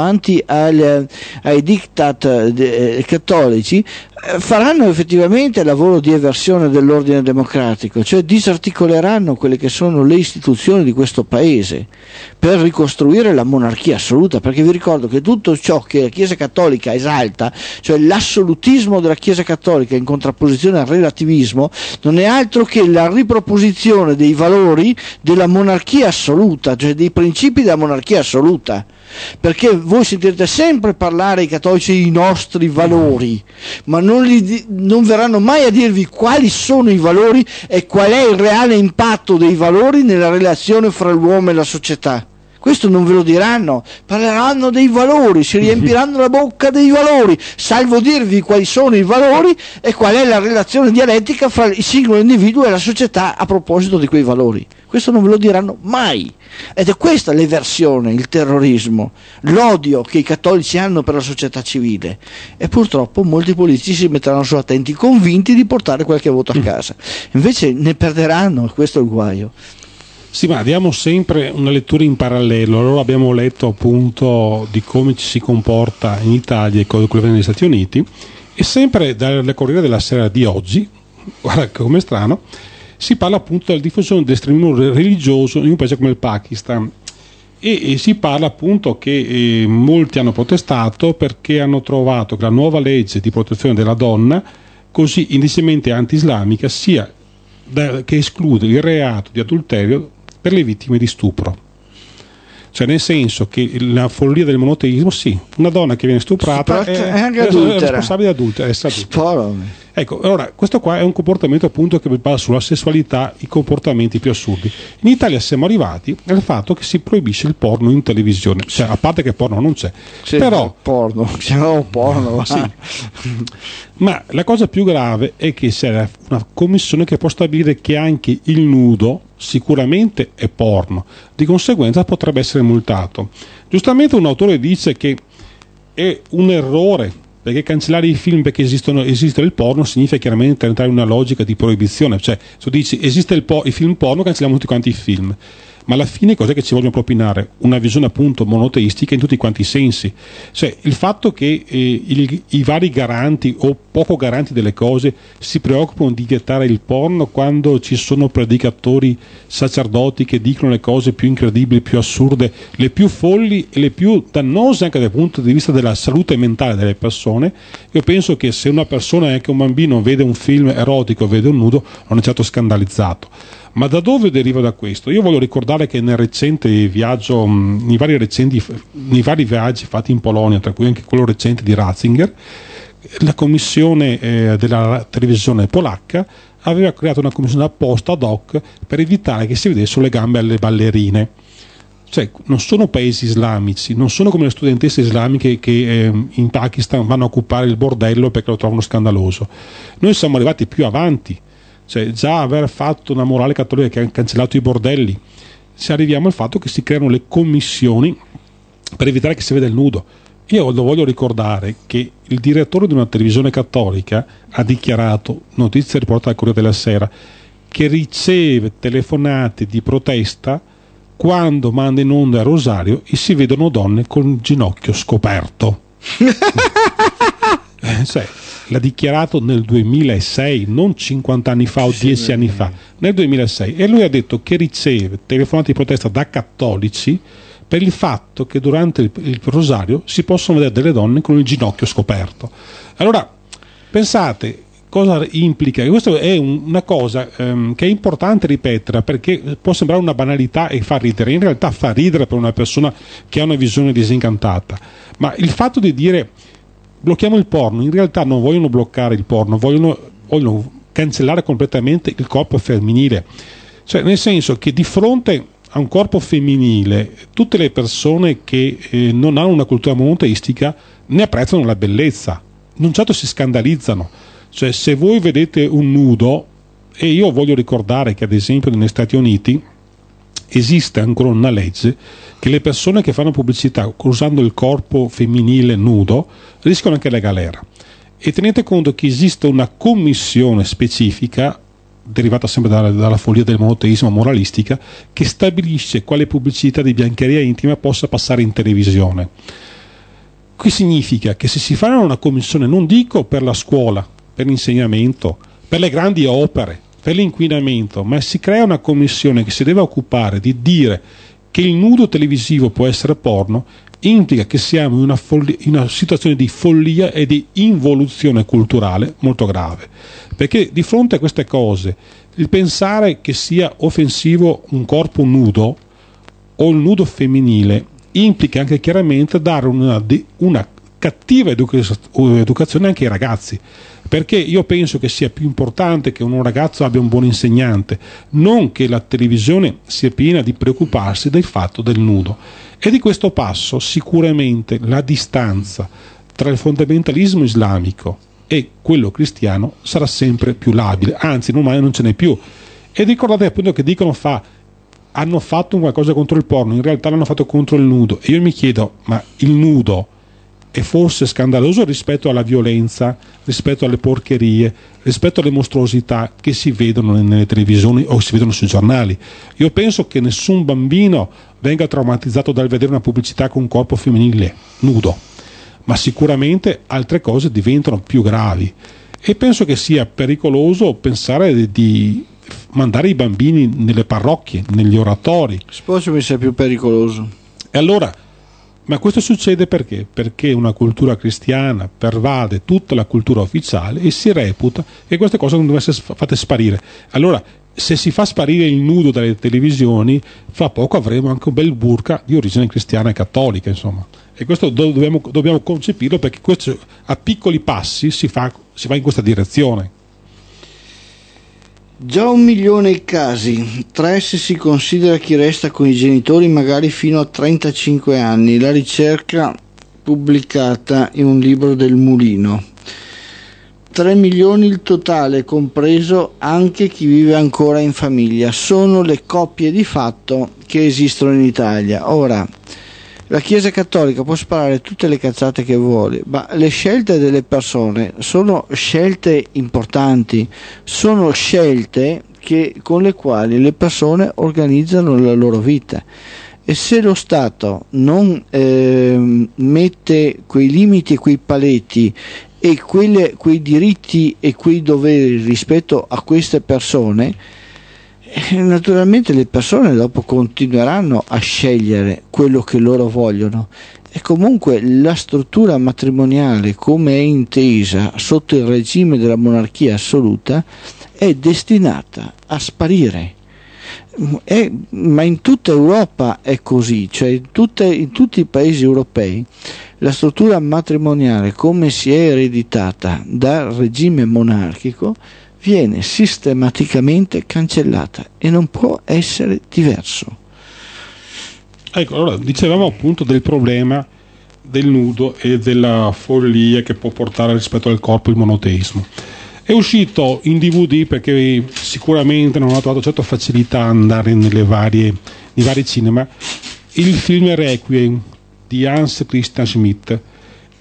ai diktat cattolici faranno effettivamente il lavoro di eversione dell'ordine democratico, cioè disarticoleranno quelle che sono le istituzioni di questo paese per ricostruire la monarchia assoluta, perché vi ricordo che tutto ciò che la Chiesa Cattolica esalta, cioè l'assolutismo della Chiesa Cattolica in contrapposizione al relativismo, non è altro che la riproposizione dei valori della monarchia assoluta, cioè dei principi della monarchia assoluta. Perché voi sentirete sempre parlare i cattolici i nostri valori, ma non verranno mai a dirvi quali sono i valori e qual è il reale impatto dei valori nella relazione fra l'uomo e la società. Questo non ve lo diranno, parleranno dei valori, si riempiranno la bocca dei valori, salvo dirvi quali sono i valori e qual è la relazione dialettica fra il singolo individuo e la società a proposito di quei valori. Questo non ve lo diranno mai. Ed è questa l'eversione, il terrorismo, l'odio che i cattolici hanno per la società civile. E purtroppo molti politici si metteranno sull'attenti, convinti di portare qualche voto a casa. Invece ne perderanno, e questo è il guaio. Sì, ma diamo sempre una lettura in parallelo. Allora abbiamo letto appunto di come ci si comporta in Italia e come negli Stati Uniti, e sempre dal Corriere della Sera di oggi, guarda come strano, si parla appunto della diffusione dell'estremismo religioso in un paese come il Pakistan, e si parla appunto che molti hanno protestato perché hanno trovato che la nuova legge di protezione della donna, così indicemente anti-islamica, sia che esclude il reato di adulterio per le vittime di stupro. Cioè, nel senso che la follia del monoteismo, sì, una donna che viene stuprata è anche responsabile di adultera. Ecco, allora, questo qua è un comportamento appunto che basa sulla sessualità, i comportamenti più assurdi. In Italia siamo arrivati al fatto che si proibisce il porno in televisione, cioè, a parte che porno non c'è, sì, però porno, sì. Ma la cosa più grave è che c'è una commissione che può stabilire che anche il nudo sicuramente è porno, di conseguenza potrebbe essere multato. Giustamente un autore dice che è un errore, perché cancellare i film perché esiste il porno significa chiaramente entrare in una logica di proibizione, cioè se tu dici esiste il film porno, cancelliamo tutti quanti i film. Ma alla fine cos'è che ci vogliono propinare? Una visione appunto monoteistica in tutti quanti i sensi. Cioè il fatto che i vari garanti o poco garanti delle cose si preoccupano di vietare il porno quando ci sono predicatori, sacerdoti che dicono le cose più incredibili, più assurde, le più folli e le più dannose anche dal punto di vista della salute mentale delle persone. Io penso che se una persona, anche un bambino, vede un film erotico, vede un nudo, non è certo scandalizzato. Ma da dove deriva da questo? Io voglio ricordare che nel recente viaggio, nei vari viaggi fatti in Polonia, tra cui anche quello recente di Ratzinger, la commissione della televisione polacca aveva creato una commissione apposta ad hoc per evitare che si vedessero le gambe alle ballerine. Cioè, non sono paesi islamici, non sono come le studentesse islamiche che in Pakistan vanno a occupare il bordello perché lo trovano scandaloso. Noi siamo arrivati più avanti. Cioè, già aver fatto una morale cattolica che ha cancellato i bordelli, se arriviamo al fatto che si creano le commissioni per evitare che si veda il nudo. Io lo voglio ricordare che il direttore di una televisione cattolica ha dichiarato, notizia riportata al Corriere della Sera, che riceve telefonate di protesta quando manda in onda a Rosario e si vedono donne con il ginocchio scoperto. Cioè, l'ha dichiarato nel 2006, non 50 anni fa o 10 anni fa, nel 2006, e lui ha detto che riceve telefonate di protesta da cattolici per il fatto che durante il rosario si possono vedere delle donne con il ginocchio scoperto. Allora, pensate cosa implica. Questa è una cosa che è importante ripetere, perché può sembrare una banalità e fa ridere. In realtà fa ridere per una persona che ha una visione disincantata. Ma il fatto di dire blocchiamo il porno, in realtà non vogliono bloccare il porno, vogliono cancellare completamente il corpo femminile. Cioè, nel senso che di fronte a un corpo femminile, tutte le persone che non hanno una cultura monoteistica ne apprezzano la bellezza, non certo si scandalizzano. Cioè, se voi vedete un nudo, e io voglio ricordare che ad esempio negli Stati Uniti esiste ancora una legge che le persone che fanno pubblicità usando il corpo femminile nudo rischiano anche la galera. E tenete conto che esiste una commissione specifica derivata sempre dalla follia del monoteismo moralistica, che stabilisce quale pubblicità di biancheria intima possa passare in televisione. Qui significa che se si fa una commissione, non dico per la scuola, per l'insegnamento, per le grandi opere, per l'inquinamento, ma si crea una commissione che si deve occupare di dire che il nudo televisivo può essere porno, implica che siamo in una situazione di follia e di involuzione culturale molto grave. Perché di fronte a queste cose, il pensare che sia offensivo un corpo nudo o il nudo femminile implica anche chiaramente dare una cattiva educazione anche ai ragazzi. Perché io penso che sia più importante che un ragazzo abbia un buon insegnante, non che la televisione sia piena di preoccuparsi del fatto del nudo. E di questo passo sicuramente la distanza tra il fondamentalismo islamico e quello cristiano sarà sempre più labile, anzi ormai non ce n'è più. E ricordate appunto che dicono hanno fatto qualcosa contro il porno, in realtà l'hanno fatto contro il nudo. E io mi chiedo, ma il nudo è forse scandaloso rispetto alla violenza, rispetto alle porcherie, rispetto alle mostruosità che si vedono nelle televisioni o si vedono sui giornali? Io penso che nessun bambino venga traumatizzato dal vedere una pubblicità con un corpo femminile nudo, ma sicuramente altre cose diventano più gravi, e penso che sia pericoloso pensare di mandare i bambini nelle parrocchie, negli oratori. Sposo mi sia più pericoloso. E allora, ma questo succede perché? Perché una cultura cristiana pervade tutta la cultura ufficiale e si reputa che queste cose non devono essere fatte sparire. Allora, se si fa sparire il nudo dalle televisioni, fra poco avremo anche un bel burqa di origine cristiana e cattolica, insomma. E questo dobbiamo concepirlo, perché questo, a piccoli passi si va in questa direzione. Già 1 milione i casi, 3 se si considera chi resta con i genitori magari fino a 35 anni, la ricerca pubblicata in un libro del Mulino. 3 milioni il totale, compreso anche chi vive ancora in famiglia. Sono le coppie di fatto che esistono in Italia. Ora, la Chiesa Cattolica può sparare tutte le cazzate che vuole, ma le scelte delle persone sono scelte importanti, sono scelte con le quali le persone organizzano la loro vita. E se lo Stato non mette quei limiti e quei paletti e quei diritti e quei doveri rispetto a queste persone, naturalmente le persone dopo continueranno a scegliere quello che loro vogliono, e comunque la struttura matrimoniale come è intesa sotto il regime della monarchia assoluta è destinata a sparire. Ma in tutta Europa è così, cioè in tutti i paesi europei la struttura matrimoniale come si è ereditata dal regime monarchico viene sistematicamente cancellata e non può essere diverso. Ecco, allora dicevamo appunto del problema del nudo e della follia che può portare rispetto al corpo il monoteismo. È uscito in DVD perché sicuramente non ha trovato certa facilità ad andare nei vari cinema il film Requiem di Hans Christian Schmidt,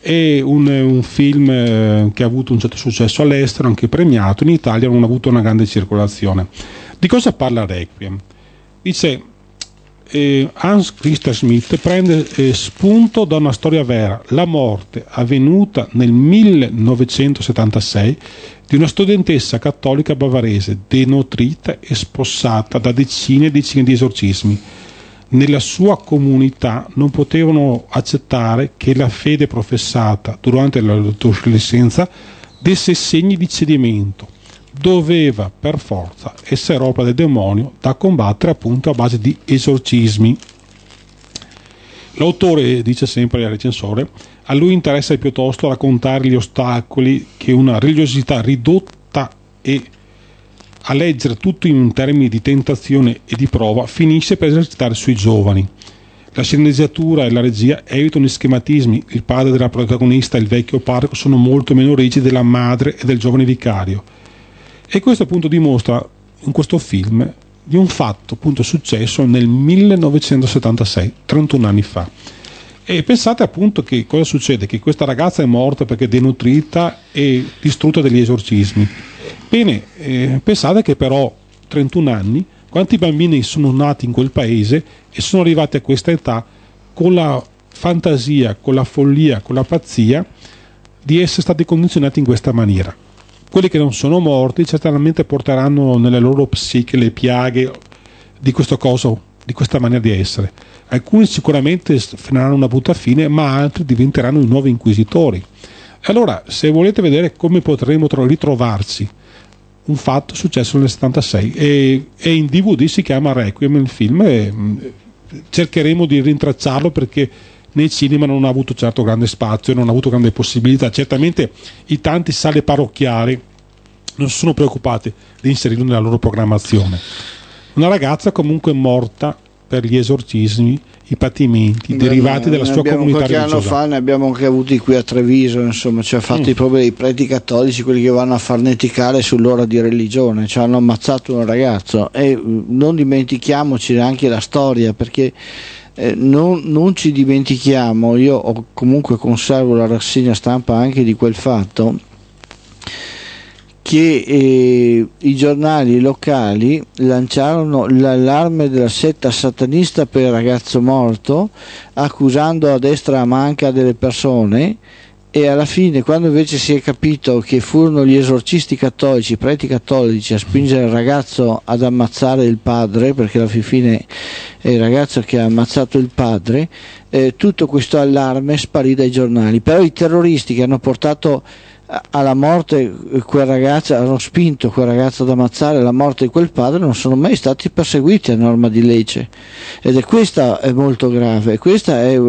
È un film che ha avuto un certo successo all'estero, anche premiato. In Italia non ha avuto una grande circolazione. Di cosa parla Requiem? Dice Hans Christian Schmidt prende spunto da una storia vera, la morte avvenuta nel 1976 di una studentessa cattolica bavarese denutrita e spossata da decine e decine di esorcismi. Nella sua comunità non potevano accettare che la fede professata durante l'adolescenza desse segni di cedimento. Doveva per forza essere opera del demonio da combattere appunto a base di esorcismi. L'autore dice sempre al recensore: a lui interessa piuttosto raccontare gli ostacoli che una religiosità ridotta e a leggere tutto in termini di tentazione e di prova finisce per esercitare sui giovani. La sceneggiatura e la regia evitano gli schematismi. Il padre della protagonista e il vecchio parroco sono molto meno rigidi della madre e del giovane vicario. E questo appunto dimostra in questo film di un fatto appunto successo nel 1976, 31 anni fa. E pensate appunto che cosa succede? Che questa ragazza è morta perché denutrita e distrutta dagli esorcismi. Bene, pensate che però 31 anni, quanti bambini sono nati in quel paese e sono arrivati a questa età con la fantasia, con la follia, con la pazzia di essere stati condizionati in questa maniera. Quelli che non sono morti certamente porteranno nelle loro psiche le piaghe di questo coso, di questa maniera di essere. Alcuni sicuramente faranno una brutta fine, ma altri diventeranno i nuovi inquisitori. Allora, se volete vedere come potremo ritrovarci, un fatto successo nel 76 e in DVD, si chiama Requiem il film, e cercheremo di rintracciarlo perché nei cinema non ha avuto certo grande spazio, non ha avuto grande possibilità. Certamente i tanti sale parrocchiali non si sono preoccupati di inserirlo nella loro programmazione. Una ragazza comunque morta per gli esorcismi, i patimenti derivati dalla sua comunità religiosa. Qualche anno fa ne abbiamo anche avuti qui a Treviso, insomma, ci ha fatto proprio i preti cattolici, quelli che vanno a farneticare sull'ora di religione, ci hanno ammazzato un ragazzo. E non dimentichiamoci neanche la storia, perché non ci dimentichiamo, io comunque conservo la rassegna stampa anche di quel fatto, che i giornali locali lanciarono l'allarme della setta satanista per il ragazzo morto, accusando a destra e a manca delle persone, e alla fine, quando invece si è capito che furono gli esorcisti cattolici, i preti cattolici, a spingere il ragazzo ad ammazzare il padre, perché alla fine è il ragazzo che ha ammazzato il padre, tutto questo allarme sparì dai giornali. Però i terroristi che hanno portato alla morte quel ragazzo, hanno spinto quel ragazzo ad ammazzare la morte di quel padre, non sono mai stati perseguiti a norma di legge, ed è questa è molto grave. Questa è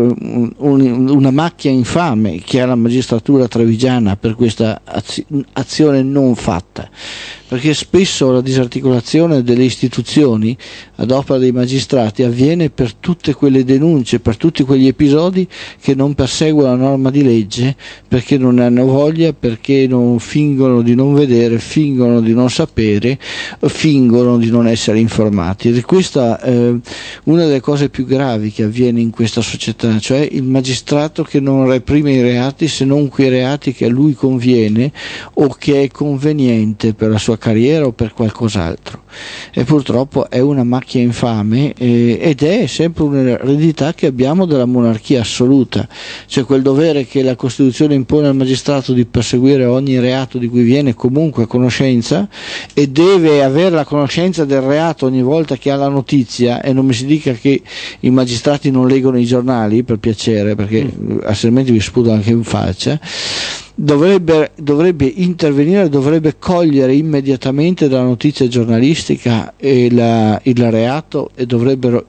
una macchia infame che ha la magistratura trevigiana per questa azione non fatta, perché spesso la disarticolazione delle istituzioni ad opera dei magistrati avviene per tutte quelle denunce, per tutti quegli episodi che non perseguono la norma di legge, perché non ne hanno voglia, perché non fingono di non vedere, fingono di non sapere, fingono di non essere informati. Ed è questa una delle cose più gravi che avviene in questa società, cioè il magistrato che non reprime i reati se non quei reati che a lui conviene o che è conveniente per la sua carriera o per qualcos'altro. E purtroppo è una macchia infame, ed è sempre un'eredità che abbiamo della monarchia assoluta, cioè quel dovere che la Costituzione impone al magistrato di perseguire ogni reato di cui viene comunque a conoscenza, e deve avere la conoscenza del reato ogni volta che ha la notizia. E non mi si dica che i magistrati non leggono i giornali, per piacere, perché altrimenti vi sputo anche in faccia. Dovrebbe intervenire, dovrebbe cogliere immediatamente dalla notizia giornalistica il reato, e dovrebbero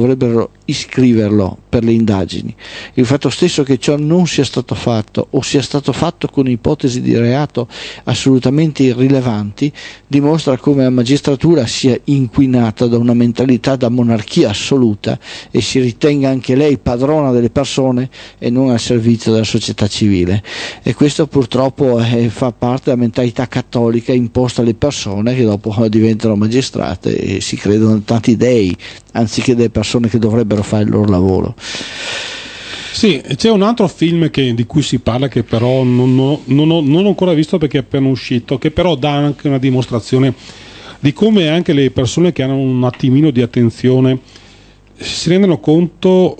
iscriverlo per le indagini. Il fatto stesso che ciò non sia stato fatto, o sia stato fatto con ipotesi di reato assolutamente irrilevanti, dimostra come la magistratura sia inquinata da una mentalità da monarchia assoluta e si ritenga anche lei padrona delle persone e non al servizio della società civile. E questo purtroppo fa parte della mentalità cattolica imposta alle persone, che dopo diventano magistrate e si credono tanti dei, anziché delle persone che dovrebbero fare il loro lavoro. Sì, c'è un altro film di cui si parla che però non ho ancora visto perché è appena uscito, che però dà anche una dimostrazione di come anche le persone che hanno un attimino di attenzione si rendono conto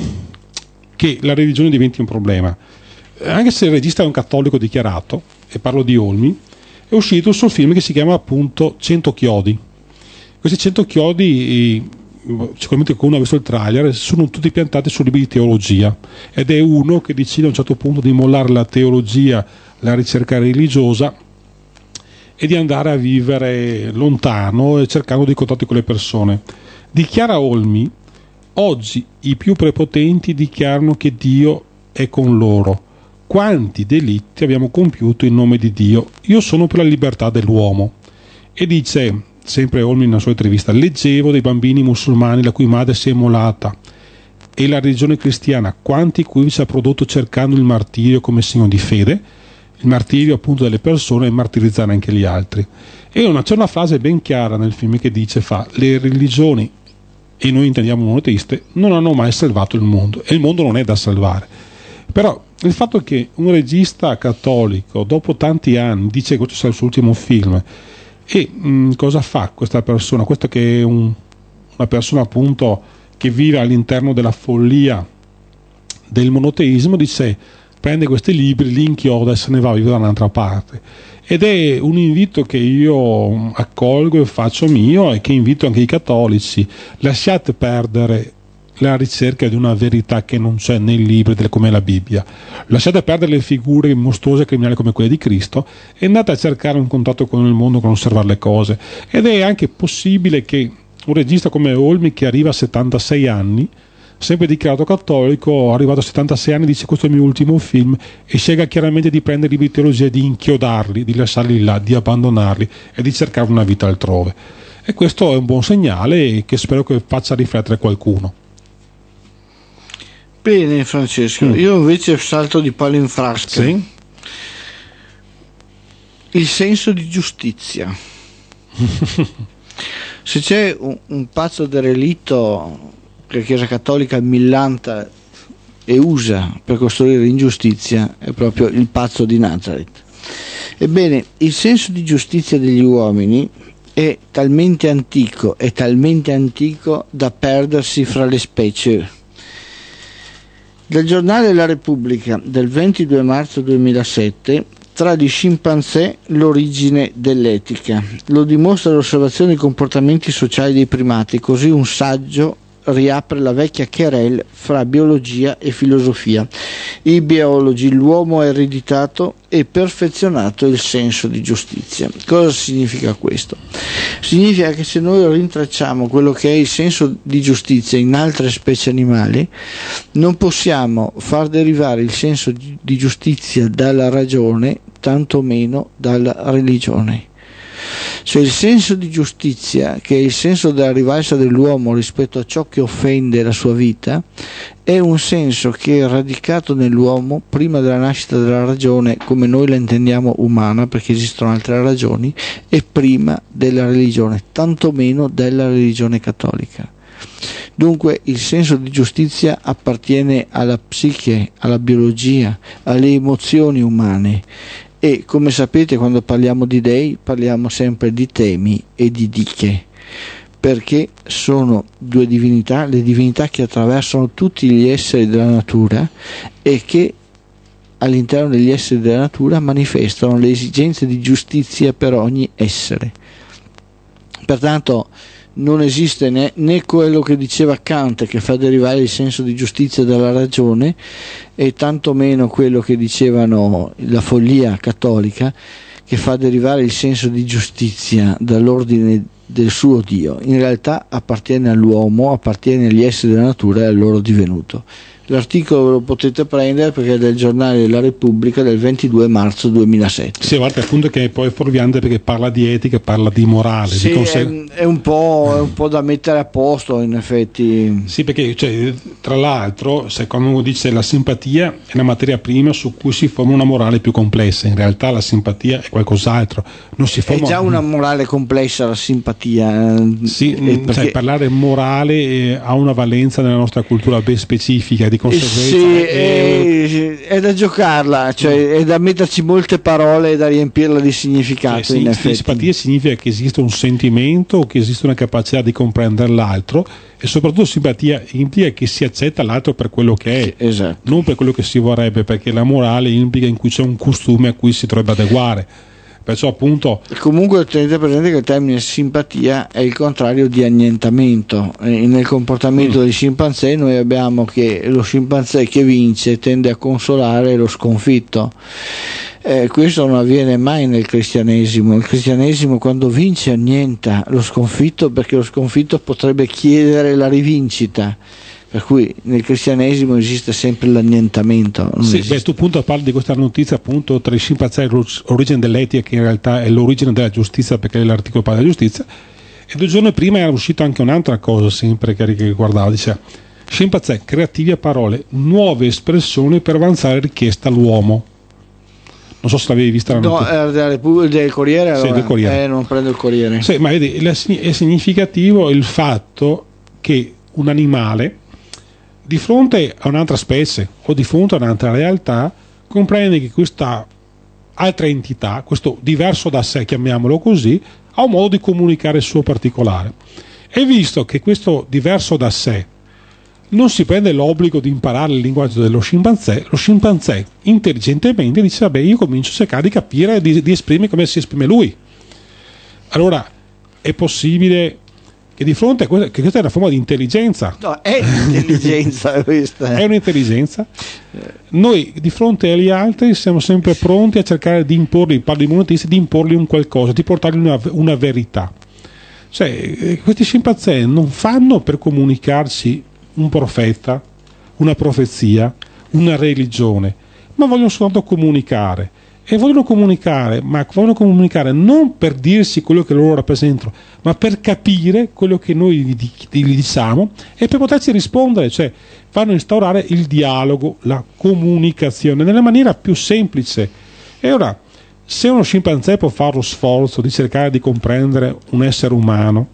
che la religione diventi un problema. Anche se il regista è un cattolico dichiarato, e parlo di Olmi, è uscito il suo film che si chiama appunto 100 chiodi. Questi 100 chiodi, sicuramente qualcuno ha visto il trailer, sono tutti piantati su libri di teologia, ed è uno che decide a un certo punto di mollare la teologia, la ricerca religiosa, e di andare a vivere lontano e cercando dei contatti con le persone. Dichiara Olmi: oggi i più prepotenti dichiarano che Dio è con loro. Quanti delitti abbiamo compiuto in nome di Dio? Io sono per la libertà dell'uomo. E dice, sempre Olmi nella sua intervista: leggevo dei bambini musulmani la cui madre si è immolata, e la religione cristiana quanti equivoci ha prodotto cercando il martirio come segno di fede, il martirio appunto delle persone, e martirizzare anche gli altri. E c'è una frase ben chiara nel film che dice: le religioni, e noi intendiamo monoteiste, non hanno mai salvato il mondo, e il mondo non è da salvare. Però il fatto che un regista cattolico dopo tanti anni dice che questo sia il suo ultimo film, e cosa fa questa persona? Questo che è una persona appunto che vive all'interno della follia del monoteismo, dice: prende questi libri, li inchioda e se ne va a vivere da un'altra parte. Ed è un invito che io accolgo e faccio mio, e che invito anche i cattolici: lasciate perdere la ricerca di una verità che non c'è nei libri come la Bibbia, lasciate perdere le figure mostruose e criminali come quelle di Cristo, e andate a cercare un contatto con il mondo, con osservare le cose. Ed è anche possibile che un regista come Olmi, che arriva a 76 anni, sempre dichiarato cattolico, arrivato a 76 anni, dice: questo è il mio ultimo film, e sceglie chiaramente di prendere libri di teologia, di inchiodarli, di lasciarli là, di abbandonarli e di cercare una vita altrove. E questo è un buon segnale che spero che faccia riflettere qualcuno. Bene Francesco, io invece salto di palo in frasca. Sì? Il senso di giustizia. Se c'è un pazzo del relitto che la Chiesa Cattolica millanta e usa per costruire l'ingiustizia, è proprio il pazzo di Nazareth. Ebbene, il senso di giustizia degli uomini è talmente antico da perdersi fra le specie. Dal giornale La Repubblica del 22 marzo 2007: tra gli scimpanzé l'origine dell'etica. Lo dimostra l'osservazione dei comportamenti sociali dei primati. Così un saggio riapre la vecchia querelle fra biologia e filosofia. I biologi: l'uomo ha ereditato e perfezionato il senso di giustizia. Cosa significa questo? Significa che se noi rintracciamo quello che è il senso di giustizia in altre specie animali, non possiamo far derivare il senso di giustizia dalla ragione, tantomeno dalla religione. Cioè il senso di giustizia, che è il senso della rivalsa dell'uomo rispetto a ciò che offende la sua vita, è un senso che è radicato nell'uomo prima della nascita della ragione, come noi la intendiamo umana, perché esistono altre ragioni, e prima della religione, tantomeno della religione cattolica. Dunque il senso di giustizia appartiene alla psiche, alla biologia, alle emozioni umane. E come sapete, quando parliamo di dei parliamo sempre di temi e di diche, perché sono due divinità, le divinità che attraversano tutti gli esseri della natura e che all'interno degli esseri della natura manifestano le esigenze di giustizia per ogni essere. Pertanto non esiste né quello che diceva Kant, che fa derivare il senso di giustizia dalla ragione, e tantomeno quello che dicevano la follia cattolica, che fa derivare il senso di giustizia dall'ordine del suo Dio. In realtà appartiene all'uomo, appartiene agli esseri della natura e al loro divenuto. L'articolo lo potete prendere perché è del giornale La Repubblica del 22 marzo 2007. Sì, guarda, appunto, che è poi fuorviante perché parla di etica, parla di morale. Sì, è un po' da mettere a posto, in effetti. Sì, perché tra l'altro, quando uno dice la simpatia è una materia prima su cui si forma una morale più complessa, in realtà la simpatia è qualcos'altro. Non si forma... È già una morale complessa la simpatia. Sì, perché... parlare morale ha una valenza nella nostra cultura ben specifica, di conseguenza sì, è da giocarla, cioè è da metterci molte parole e da riempirla di significato. Cioè, in effetti. Simpatia significa che esiste un sentimento, che esiste una capacità di comprendere l'altro, e soprattutto simpatia implica che si accetta l'altro per quello che è, Sì, esatto. non per quello che si vorrebbe, perché la morale implica in cui c'è un costume a cui si dovrebbe adeguare. Perciò appunto Comunque tenete presente che il termine simpatia è il contrario di annientamento. Nel comportamento dei scimpanzé noi abbiamo che lo scimpanzé che vince tende a consolare lo sconfitto. Questo non avviene mai nel cristianesimo. Il cristianesimo quando vince annienta lo sconfitto, perché lo sconfitto potrebbe chiedere la rivincita. Per cui nel cristianesimo esiste sempre l'annientamento. tu appunto parli di questa notizia appunto tra i scimpanzé e l'origine dell'etica, che in realtà è l'origine della giustizia, perché l'articolo parla della giustizia, e 2 giorni prima era uscita anche un'altra cosa sempre che riguardava, diceva scimpanzé creativi a parole, nuove espressioni per avanzare richiesta all'uomo. Non so se l'avevi vista la notizia. No, del Corriere, sì, allora. Del Corriere. Non prendo il Corriere. Sì, ma vedi, è significativo il fatto che un animale di fronte a un'altra specie o di fronte a un'altra realtà comprende che questa altra entità, questo diverso da sé, chiamiamolo così, ha un modo di comunicare il suo particolare. E visto che questo diverso da sé non si prende l'obbligo di imparare il linguaggio dello scimpanzé, lo scimpanzé intelligentemente dice vabbè, io comincio a cercare di capire e di esprimere come si esprime lui. Allora è possibile che di fronte a questa, che questa è una forma di intelligenza. No, è un'intelligenza questa. È un'intelligenza. Noi di fronte agli altri siamo sempre pronti a cercare di imporli, parlo di monoteisti, di imporgli un qualcosa, di portargli una verità. Cioè, questi scimpanzé non fanno per comunicarci un profeta, una profezia, una religione, ma vogliono soltanto comunicare. E vogliono comunicare, ma vogliono comunicare non per dirsi quello che loro rappresentano, ma per capire quello che noi gli diciamo e per poterci rispondere, cioè fanno instaurare il dialogo, la comunicazione nella maniera più semplice. E ora, se uno scimpanzé può fare lo sforzo di cercare di comprendere un essere umano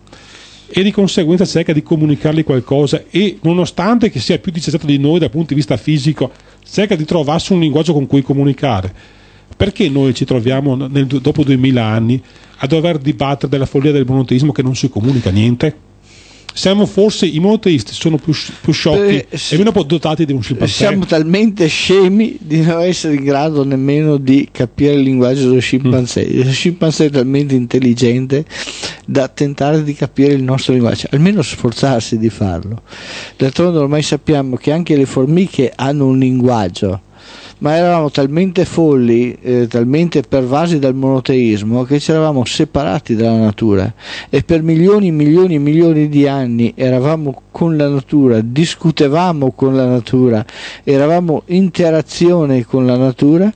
e di conseguenza cerca di comunicargli qualcosa, e nonostante che sia più disagiato di noi dal punto di vista fisico, cerca di trovarsi un linguaggio con cui comunicare, perché noi ci troviamo dopo 2000 anni a dover dibattere della follia del monoteismo, che non si comunica niente? Siamo forse i monoteisti sono più sciocchi e meno dotati di un scimpanzé. Siamo talmente scemi di non essere in grado nemmeno di capire il linguaggio dello scimpanzé. Il scimpanzé è talmente intelligente da tentare di capire il nostro linguaggio, almeno sforzarsi di farlo. D'altronde ormai sappiamo che anche le formiche hanno un linguaggio, ma eravamo talmente folli, talmente pervasi dal monoteismo, che ci eravamo separati dalla natura, e per milioni e milioni di anni eravamo con la natura, discutevamo con la natura, eravamo in interazione con la natura.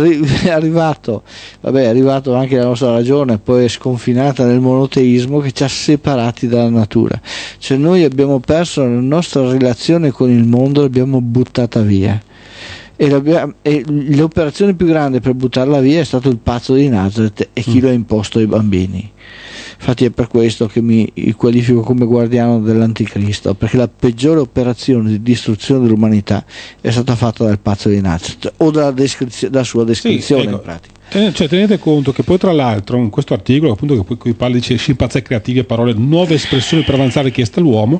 È arrivato anche la nostra ragione, poi è sconfinata nel monoteismo, che ci ha separati dalla natura. Cioè noi abbiamo perso la nostra relazione con il mondo, l'abbiamo buttata via. E l'operazione più grande per buttarla via è stato il pazzo di Nazareth e chi lo ha imposto ai bambini. Infatti è per questo che mi qualifico come guardiano dell'anticristo, perché la peggiore operazione di distruzione dell'umanità è stata fatta dal pazzo di Nazareth, o dalla sua descrizione, sì, ecco, in pratica. Cioè, tenete conto che poi tra l'altro in questo articolo appunto che poi parla di scimpanzé creativi a parole, nuove espressioni per avanzare richieste all'uomo,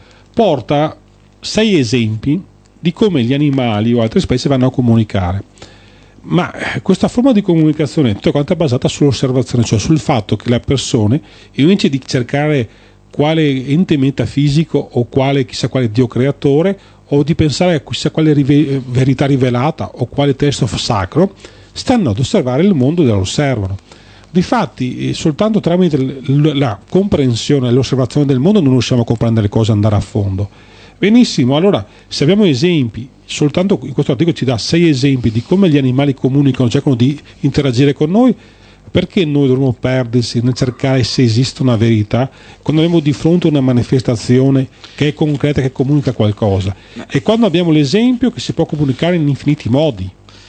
porta 6 esempi di come gli animali o altre specie vanno a comunicare. Ma questa forma di comunicazione è tutta quanta basata sull'osservazione, cioè sul fatto che le persone, invece di cercare quale ente metafisico o chissà quale dio creatore, o di pensare a chissà quale verità rivelata o quale testo sacro, stanno ad osservare il mondo e lo osservano. Difatti, soltanto tramite la comprensione e l'osservazione del mondo non riusciamo a comprendere le cose e andare a fondo. Benissimo, allora se abbiamo esempi, soltanto in questo articolo ci dà 6 esempi di come gli animali comunicano, cercano di interagire con noi, perché noi dovremmo perdersi nel cercare se esiste una verità quando abbiamo di fronte una manifestazione che è concreta, che comunica qualcosa, e quando abbiamo l'esempio che si può comunicare in infiniti modi?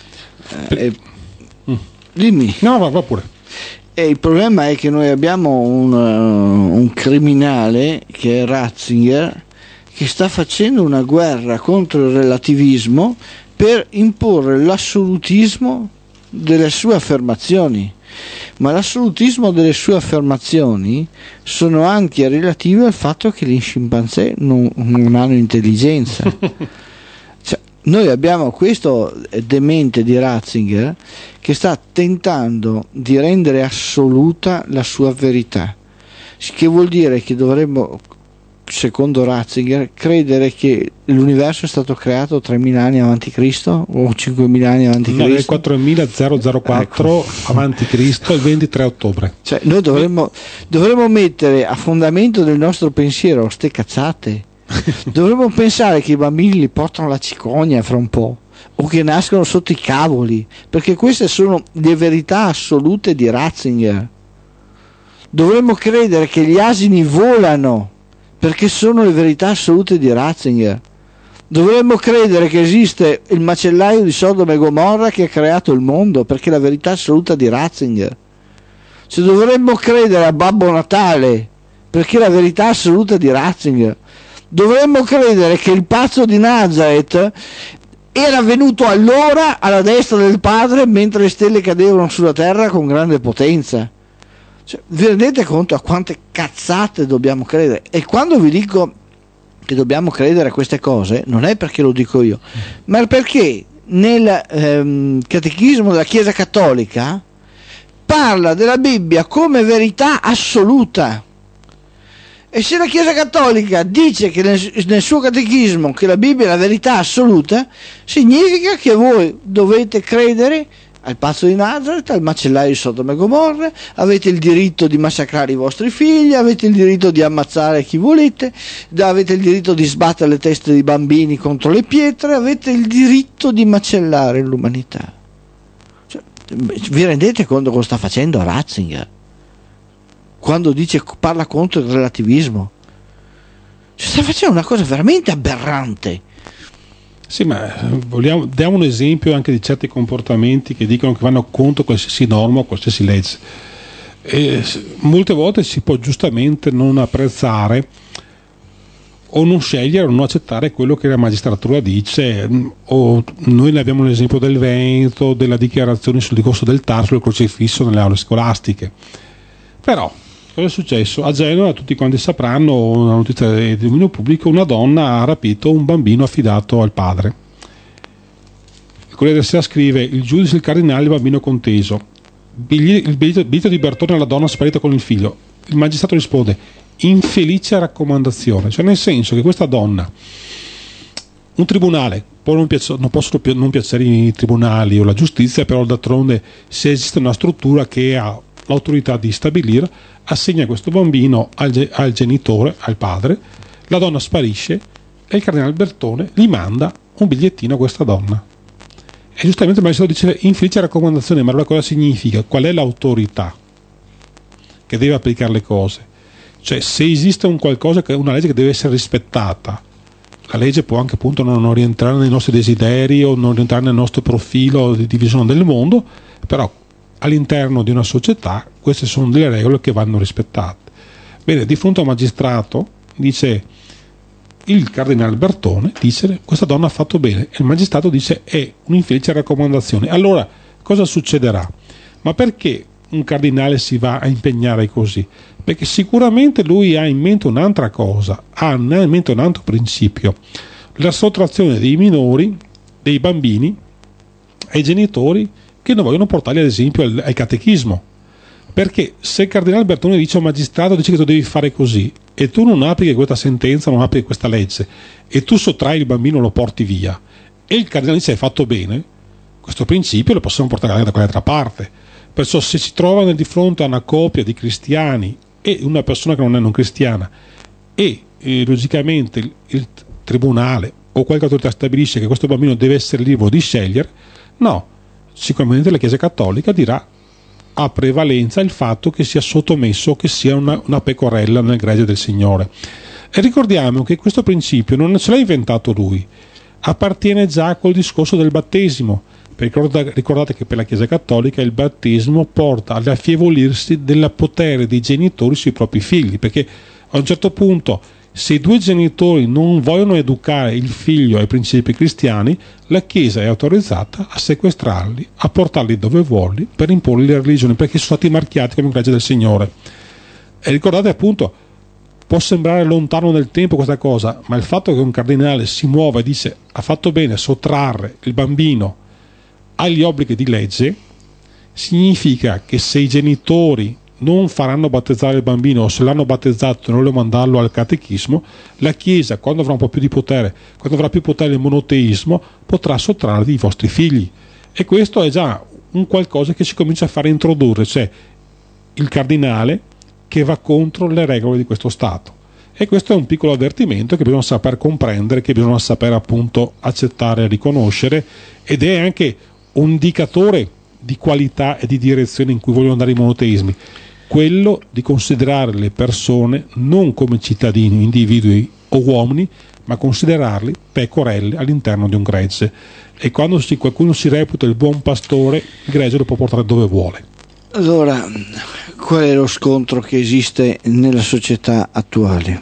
Dimmi. No, va pure. E il problema è che noi abbiamo un criminale che è Ratzinger, che sta facendo una guerra contro il relativismo per imporre l'assolutismo delle sue affermazioni. Ma l'assolutismo delle sue affermazioni sono anche relative al fatto che gli scimpanzé non hanno intelligenza. Cioè, noi abbiamo questo demente di Ratzinger che sta tentando di rendere assoluta la sua verità, che vuol dire che dovremmo, secondo Ratzinger, credere che l'universo è stato creato 3.000 anni avanti Cristo o 5.000 anni avanti Cristo? No, nel 4004 avanti Cristo, il 23 ottobre. Cioè, noi dovremmo mettere a fondamento del nostro pensiero ste cazzate. Dovremmo pensare che i bambini li portano la cicogna fra un po', o che nascono sotto i cavoli, perché queste sono le verità assolute di Ratzinger. Dovremmo credere che gli asini volano, perché sono le verità assolute di Ratzinger. Dovremmo credere che esiste il macellaio di Sodoma e Gomorra che ha creato il mondo, perché è la verità assoluta di Ratzinger. Cioè, dovremmo credere a Babbo Natale, perché è la verità assoluta di Ratzinger. Dovremmo credere che il pazzo di Nazareth era venuto allora alla destra del Padre mentre le stelle cadevano sulla terra con grande potenza. Cioè, vi rendete conto a quante cazzate dobbiamo credere? E quando vi dico che dobbiamo credere a queste cose, non è perché lo dico io, ma è perché nel catechismo della Chiesa Cattolica parla della Bibbia come verità assoluta. E se la Chiesa Cattolica dice che nel suo catechismo che la Bibbia è la verità assoluta, significa che voi dovete credere al pazzo di Nazareth, al macellaio di Sodoma e Gomorra, avete il diritto di massacrare i vostri figli, avete il diritto di ammazzare chi volete, avete il diritto di sbattere le teste dei bambini contro le pietre, avete il diritto di macellare l'umanità. Cioè, vi rendete conto cosa sta facendo Ratzinger? Quando parla contro il relativismo, cioè, sta facendo una cosa veramente aberrante. Sì, ma diamo un esempio anche di certi comportamenti che dicono che vanno contro qualsiasi norma o qualsiasi legge. E molte volte si può giustamente non apprezzare o non scegliere o non accettare quello che la magistratura dice, o noi ne abbiamo l'esempio del Veneto, della dichiarazione sul discorso del TAR, sul crocifisso nelle aule scolastiche. Però cosa è successo? A Genova, tutti quanti sapranno, una notizia di dominio pubblico, una donna ha rapito un bambino affidato al padre. Il Corriere della Sera scrive: il giudice, il cardinale, il bambino conteso. Il biglietto di Bertone alla donna sparita con il figlio. Il magistrato risponde: infelice raccomandazione. Cioè, nel senso che questa donna, un tribunale, poi non possono non piacere i tribunali o la giustizia, però d'altronde se esiste una struttura che ha l'autorità di stabilire, assegna questo bambino al genitore, al padre, la donna sparisce e il cardinale Bertone gli manda un bigliettino a questa donna. E giustamente il magistrato dice infelice raccomandazione, ma allora cosa significa? Qual è l'autorità che deve applicare le cose? Cioè, se esiste una legge che deve essere rispettata, la legge può anche appunto non rientrare nei nostri desideri o non rientrare nel nostro profilo di visione del mondo, però all'interno di una società queste sono delle regole che vanno rispettate. Bene, di fronte a un magistrato dice il cardinale Bertone, dice questa donna ha fatto bene, e il magistrato dice è un'infelice raccomandazione. Allora cosa succederà? Ma perché un cardinale si va a impegnare così? Perché sicuramente lui ha in mente un'altra cosa, ha in mente un altro principio: la sottrazione dei minori, dei bambini ai genitori che non vogliono portarli ad esempio al catechismo. Perché se il cardinale Bertone dice a un magistrato, dice che tu devi fare così, e tu non applichi questa sentenza, non applichi questa legge, e tu sottrai il bambino, lo porti via, e il cardinale dice hai fatto bene, questo principio lo possiamo portare anche da quell'altra parte. Perciò se si trovano di fronte a una coppia di cristiani e una persona che non è non cristiana, e logicamente il tribunale o qualche autorità stabilisce che questo bambino deve essere libero di scegliere, no, sicuramente la Chiesa Cattolica dirà ha prevalenza il fatto che sia sottomesso, che sia una pecorella nel gregge del Signore. E ricordiamo che questo principio non ce l'ha inventato lui, appartiene già col discorso del battesimo. Ricordate che per la Chiesa Cattolica il battesimo porta all'affievolirsi del potere dei genitori sui propri figli, perché a un certo punto Se i due genitori non vogliono educare il figlio ai principi cristiani, la Chiesa è autorizzata a sequestrarli, a portarli dove vuole per imporgli la religione, perché sono stati marchiati come gregge del Signore. E ricordate appunto, può sembrare lontano nel tempo questa cosa, ma il fatto che un cardinale si muova e dice ha fatto bene a sottrarre il bambino agli obblighi di legge, significa che se i genitori non faranno battezzare il bambino, o se l'hanno battezzato e non lo mandarlo al catechismo, la Chiesa, quando avrà un po' più di potere, quando avrà più potere il monoteismo, potrà sottrarvi i vostri figli. E questo è già un qualcosa che ci comincia a fare introdurre, cioè il cardinale che va contro le regole di questo Stato. E questo è un piccolo avvertimento che bisogna saper comprendere, che bisogna saper appunto accettare e riconoscere, ed è anche un indicatore di qualità e di direzione in cui vogliono andare i monoteismi, quello di considerare le persone non come cittadini, individui o uomini, ma considerarli pecorelle all'interno di un gregge. E quando qualcuno si reputa il buon pastore, il gregge lo può portare dove vuole. Allora, qual è lo scontro che esiste nella società attuale?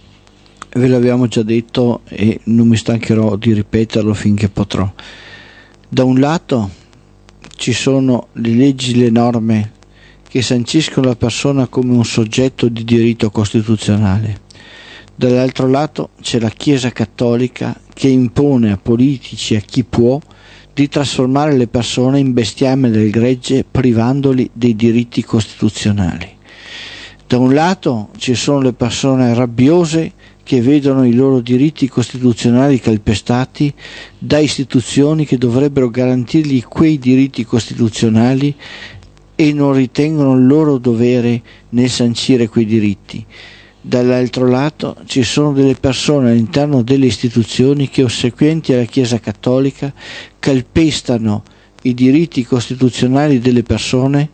Ve l'abbiamo già detto e non mi stancherò di ripeterlo finché potrò. Da un lato ci sono le leggi, le norme che sanciscono la persona come un soggetto di diritto costituzionale. Dall'altro lato c'è la Chiesa cattolica che impone a politici e a chi può di trasformare le persone in bestiame del gregge, privandoli dei diritti costituzionali. Da un lato ci sono le persone rabbiose che vedono i loro diritti costituzionali calpestati da istituzioni che dovrebbero garantirgli quei diritti costituzionali e non ritengono il loro dovere nel sancire quei diritti. Dall'altro lato ci sono delle persone all'interno delle istituzioni che, ossequienti alla Chiesa cattolica, calpestano i diritti costituzionali delle persone,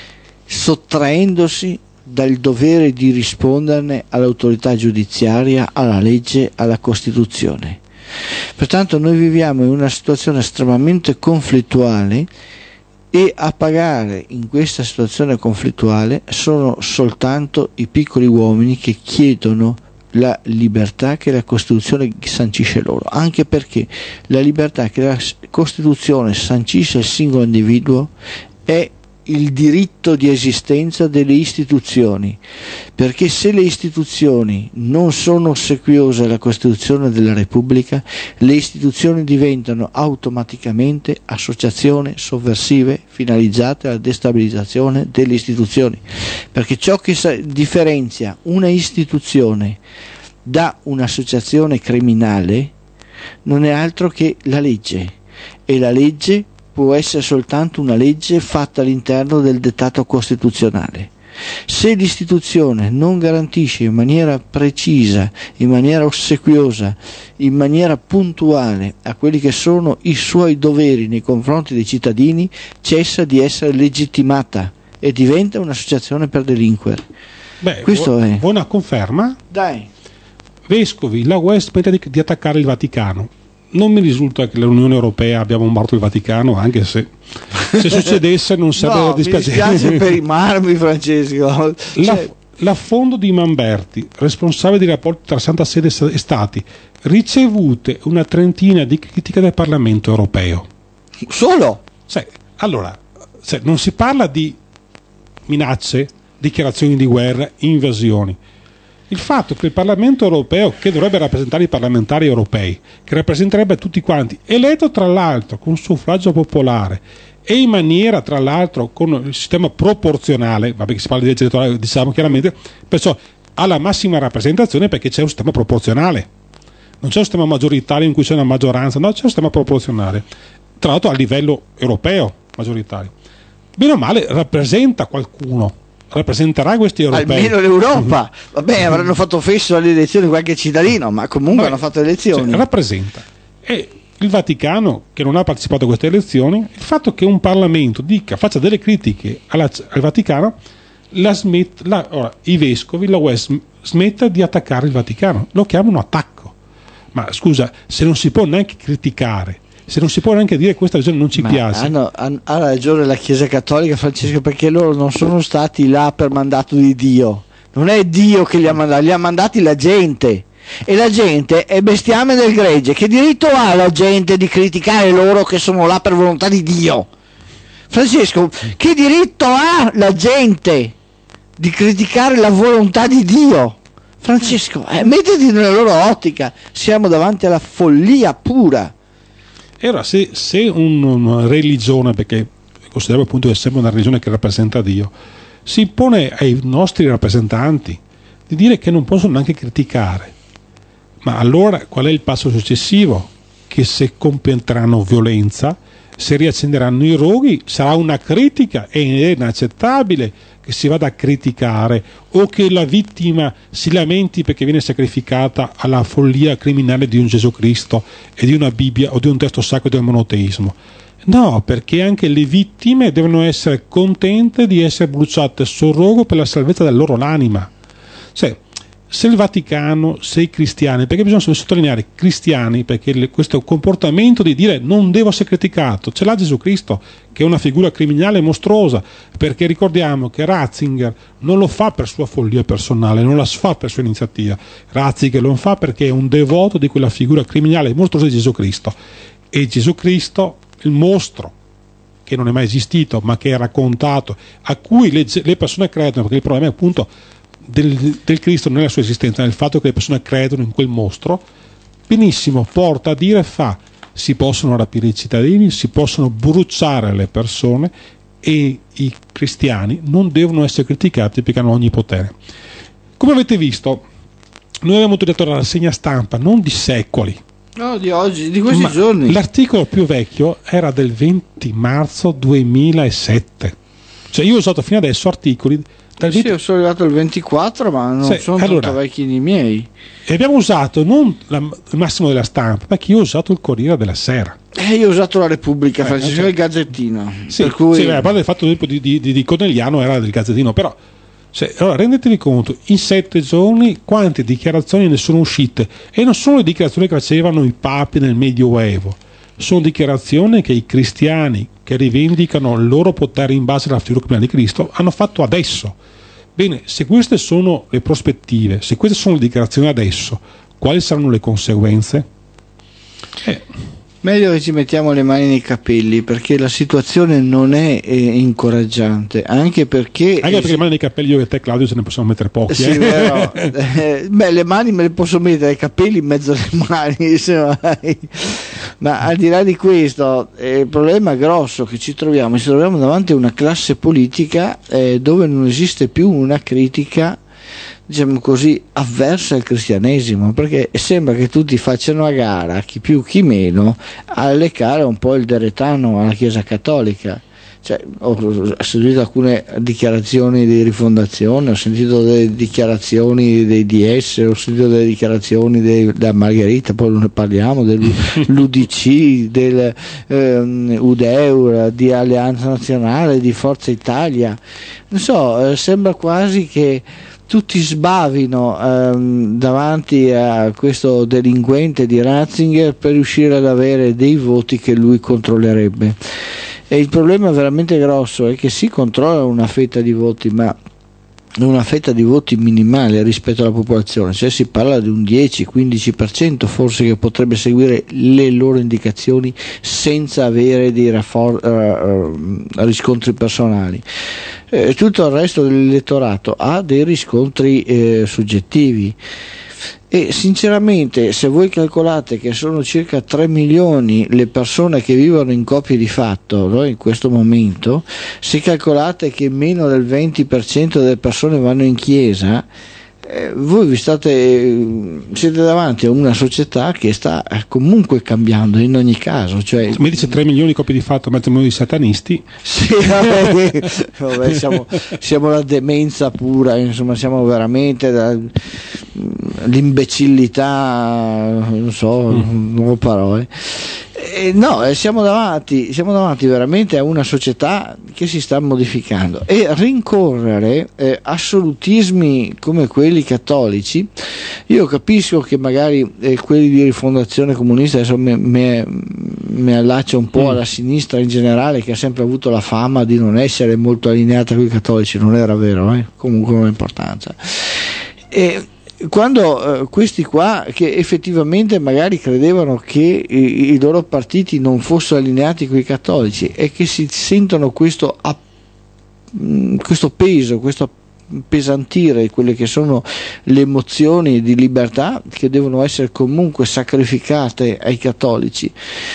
sottraendosi dal dovere di risponderne all'autorità giudiziaria, alla legge, alla Costituzione. Pertanto noi viviamo in una situazione estremamente conflittuale e a pagare in questa situazione conflittuale sono soltanto i piccoli uomini che chiedono la libertà che la Costituzione sancisce loro, anche perché la libertà che la Costituzione sancisce al singolo individuo è il diritto di esistenza delle istituzioni, perché se le istituzioni non sono ossequiose alla Costituzione della Repubblica, le istituzioni diventano automaticamente associazioni sovversive finalizzate alla destabilizzazione delle istituzioni, perché ciò che differenzia una istituzione da un'associazione criminale non è altro che la legge, e la legge può essere soltanto una legge fatta all'interno del dettato costituzionale. Se l'istituzione non garantisce in maniera precisa, in maniera ossequiosa, in maniera puntuale a quelli che sono i suoi doveri nei confronti dei cittadini, cessa di essere legittimata e diventa un'associazione per delinquere. Questo è. Vuoi una conferma? Dai. Vescovi, la UE aspetta di attaccare il Vaticano. Non mi risulta che l'Unione Europea abbia bombardato il Vaticano, anche se succedesse non sarebbe dispiacere. Mi dispiace per i marmi, Francesco. L'affondo di Mamberti, responsabile dei rapporti tra Santa Sede e Stati, ricevute una trentina di critiche dal Parlamento europeo. Solo? Allora, non si parla di minacce, dichiarazioni di guerra, invasioni. Il fatto che il Parlamento europeo, che dovrebbe rappresentare i parlamentari europei, che rappresenterebbe tutti quanti, eletto tra l'altro con suffragio popolare e in maniera tra l'altro con il sistema proporzionale, vabbè che si parla di legge elettorale, diciamo chiaramente, perciò ha la massima rappresentazione perché c'è un sistema proporzionale, non c'è un sistema maggioritario in cui c'è una maggioranza, no, c'è un sistema proporzionale, tra l'altro a livello europeo maggioritario. Bene o male rappresenta qualcuno, rappresenterà questi europei. Almeno l'Europa. Vabbè, avranno fatto fesso alle elezioni qualche cittadino, ma comunque hanno fatto elezioni. Rappresenta. E il Vaticano, che non ha partecipato a queste elezioni, il fatto che un Parlamento faccia delle critiche al Vaticano, i vescovi, la UE smetta di attaccare il Vaticano. Lo chiamano attacco. Ma scusa, se non si può neanche criticare, se non si può neanche dire questa religione non ci piace. Ha ragione la Chiesa Cattolica, Francesco, perché loro non sono stati là per mandato di Dio, non è Dio che li ha mandati la gente, e la gente è bestiame del gregge. Che diritto ha la gente di criticare loro che sono là per volontà di Dio? Francesco, che diritto ha la gente di criticare la volontà di Dio? Francesco, mettiti nella loro ottica, siamo davanti alla follia pura. E allora se una religione, perché consideriamo appunto che è sempre una religione che rappresenta Dio, si impone ai nostri rappresentanti di dire che non possono neanche criticare, ma allora qual è il passo successivo? Che se compieranno violenza, se riaccenderanno i roghi, sarà una critica, ed è inaccettabile che si vada a criticare o che la vittima si lamenti perché viene sacrificata alla follia criminale di un Gesù Cristo e di una Bibbia o di un testo sacro del monoteismo. No, perché anche le vittime devono essere contente di essere bruciate sul rogo per la salvezza della loro anima. Cioè, se il Vaticano, se i cristiani, perché bisogna sottolineare cristiani, perché questo comportamento di dire non devo essere criticato, ce l'ha Gesù Cristo, che è una figura criminale mostruosa, perché ricordiamo che Ratzinger non lo fa per sua follia personale, non la fa per sua iniziativa. Ratzinger lo fa perché è un devoto di quella figura criminale mostruosa di Gesù Cristo, e Gesù Cristo, il mostro che non è mai esistito ma che è raccontato, a cui le persone credono, perché il problema è appunto del Cristo non è la sua esistenza, nel fatto che le persone credono in quel mostro, benissimo, porta a dire si possono rapire i cittadini, si possono bruciare le persone, e i cristiani non devono essere criticati perché hanno ogni potere. Come avete visto, noi abbiamo utilizzato la rassegna stampa non di secoli, no, di oggi, di questi giorni. L'articolo più vecchio era del 20 marzo 2007, cioè io ho usato fino adesso articoli sì, io sono arrivato al 24, ma non sono tanto vecchi i miei. E abbiamo usato non il massimo della stampa, perché io ho usato il Corriere della Sera. Io ho usato la Repubblica, Francesco, il Gazzettino. Sì, per cui... a parte il fatto di Conegliano era del Gazzettino, però allora rendetevi conto, in 7 giorni quante dichiarazioni ne sono uscite, e non sono le dichiarazioni che facevano i papi nel Medioevo, sono dichiarazioni che i cristiani che rivendicano il loro potere in base alla figura criminale di Cristo hanno fatto adesso. Bene, se queste sono le prospettive, se queste sono le dichiarazioni adesso, quali saranno le conseguenze? Meglio che ci mettiamo le mani nei capelli, perché la situazione non è incoraggiante, anche perché le mani nei capelli io e te, Claudio, se ne possiamo mettere pochi. Sì, però, le mani me le posso mettere, i capelli in mezzo alle mani, ma al di là di questo, il problema grosso che ci troviamo davanti a una classe politica dove non esiste più una critica, diciamo così, avversa al cristianesimo, perché sembra che tutti facciano a gara, chi più chi meno, a leccare un po' il deretano alla Chiesa Cattolica. Ho sentito alcune dichiarazioni di Rifondazione, ho sentito delle dichiarazioni dei DS, ho sentito delle dichiarazioni della Margherita, poi ne parliamo, dell'UDC, del UDEUR, di Alleanza Nazionale, di Forza Italia. Non so, sembra quasi che tutti sbavino davanti a questo delinquente di Ratzinger per riuscire ad avere dei voti che lui controllerebbe. E il problema veramente grosso è che si controlla una fetta di voti, ma una fetta di voti minimale rispetto alla popolazione, cioè si parla di un 10-15% forse che potrebbe seguire le loro indicazioni senza avere dei riscontri personali. Tutto il resto dell'elettorato ha dei riscontri soggettivi. E sinceramente, se voi calcolate che sono circa 3 milioni le persone che vivono in coppie di fatto, no, in questo momento, se calcolate che meno del 20% delle persone vanno in chiesa, voi siete davanti a una società che sta comunque cambiando in ogni caso. Cioè, mi dice 3 milioni di coppie di fatto, mezzo milione di satanisti. Sì, vabbè, siamo la demenza pura, insomma, siamo veramente l'imbecillità, non so, nuove parole. Siamo davanti veramente a una società che si sta modificando, e rincorrere assolutismi come quelli cattolici. Io capisco che magari quelli di Rifondazione Comunista, adesso me mi allaccio un po' alla sinistra in generale, che ha sempre avuto la fama di non essere molto allineata con i cattolici. Non era vero, comunque non ha importanza. E quando questi qua, che effettivamente magari credevano che i loro partiti non fossero allineati con i cattolici e che si sentono questo peso, questo pesantire quelle che sono le emozioni di libertà che devono essere comunque sacrificate ai cattolici,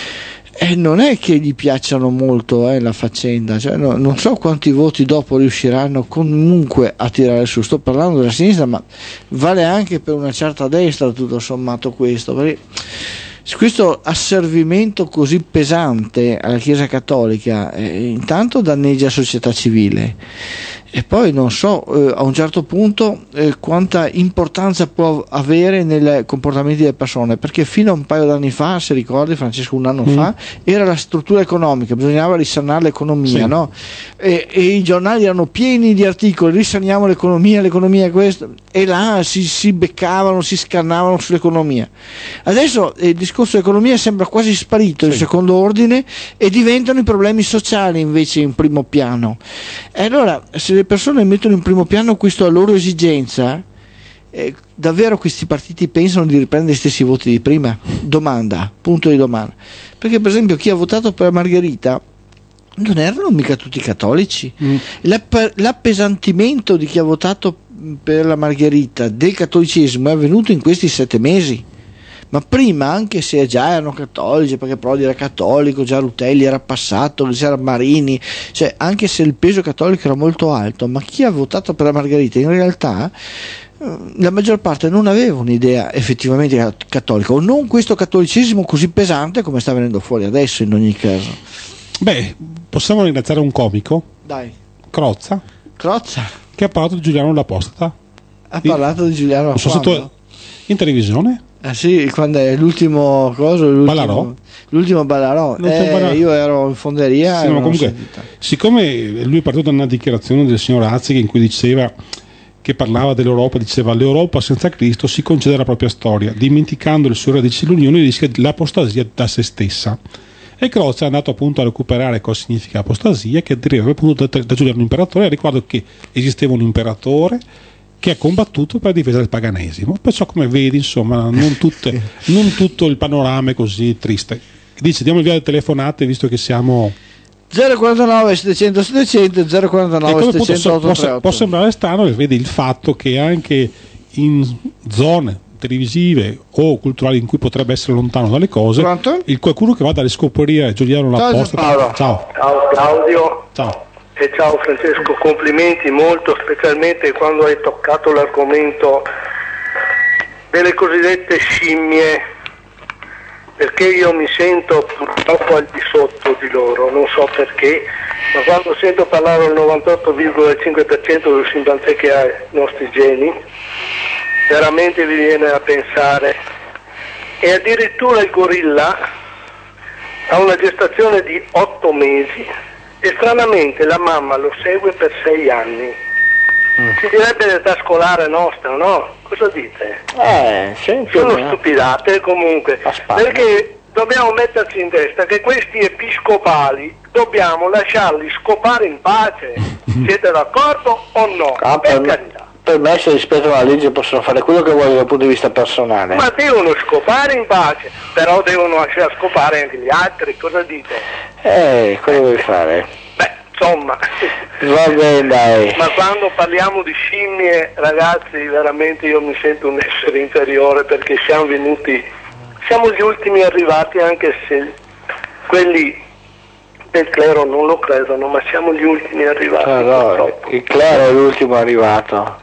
non è che gli piacciono molto la faccenda, cioè, non so quanti voti dopo riusciranno comunque a tirare su. Sto parlando della sinistra, ma vale anche per una certa destra tutto sommato questo, perché questo asservimento così pesante alla Chiesa Cattolica intanto danneggia la società civile, e poi non so a un certo punto quanta importanza può avere nei comportamenti delle persone, perché fino a un paio d'anni fa, se ricordi Francesco, un anno fa, era la struttura economica, bisognava risanare l'economia, no? E i giornali erano pieni di articoli: risaniamo l'economia è questo, e là si beccavano, si scannavano sull'economia. Adesso il discorso dell'economia sembra quasi sparito in secondo ordine, e diventano i problemi sociali invece in primo piano. E allora, se le persone mettono in primo piano questa loro esigenza, davvero questi partiti pensano di riprendere gli stessi voti di prima? Domanda, punto di domanda. Perché per esempio chi ha votato per Margherita non erano mica tutti cattolici. L'appesantimento di chi ha votato per la Margherita del cattolicesimo è avvenuto in questi 7 mesi. Ma prima, anche se già erano cattolici, perché Prodi era cattolico, già Rutelli era passato, c'era Marini, cioè anche se il peso cattolico era molto alto, ma chi ha votato per la Margherita in realtà la maggior parte non aveva un'idea effettivamente cattolica, o non questo cattolicesimo così pesante come sta venendo fuori adesso in ogni caso. Beh, possiamo ringraziare un comico? Dai. Crozza, che ha parlato di Giuliano l'Apostata. Parlato di Giuliano L'Apostata in televisione? Ah sì, quando è l'ultimo Ballarò? L'ultimo Ballarò. Io ero in fonderia. Sì, ma comunque, siccome lui è partito da una dichiarazione del signor Razzi in cui diceva, che parlava dell'Europa, diceva: l'Europa senza Cristo si concede la propria storia, dimenticando le sue radici, l'unione rischia l'apostasia da se stessa. E Crozza è andato appunto a recuperare cosa significa apostasia, che deriva appunto da Giuliano l'imperatore. Ricordo che esisteva un imperatore che ha combattuto per la difesa del paganesimo, perciò, come vedi, insomma, non tutto il panorama è così triste. Dice, diamo il via alle telefonate, visto che siamo 049 700 700 049 700 838. Può sembrare strano, vedi il fatto che anche in zone televisive o culturali in cui potrebbe essere lontano dalle cose, qualcuno che va a riscoprire Giuliano l'Apostata. Ciao Claudio. Ciao. E ciao Francesco, complimenti molto, specialmente quando hai toccato l'argomento delle cosiddette scimmie, perché io mi sento purtroppo al di sotto di loro, non so perché, ma quando sento parlare al 98,5% delle scimpanzé che ha i nostri geni, veramente vi viene a pensare. E addirittura il gorilla ha una gestazione di 8 mesi e stranamente la mamma lo segue per 6 anni. Si direbbe l'età scolare nostra, no? Cosa dite? Sono stupidate comunque, perché dobbiamo metterci in testa che questi episcopali dobbiamo lasciarli scopare in pace. Siete d'accordo o no? Per carità. Per me, se rispettano la legge, possono fare quello che vogliono dal punto di vista personale. Ma devono scopare in pace, però devono lasciare scopare anche gli altri, cosa dite? Cosa vuoi fare? Beh, insomma. Va bene, dai. Ma quando parliamo di scimmie, ragazzi, veramente io mi sento un essere inferiore, perché siamo gli ultimi arrivati, anche se quelli del clero non lo credono, ma siamo gli ultimi arrivati. No, il clero è l'ultimo arrivato.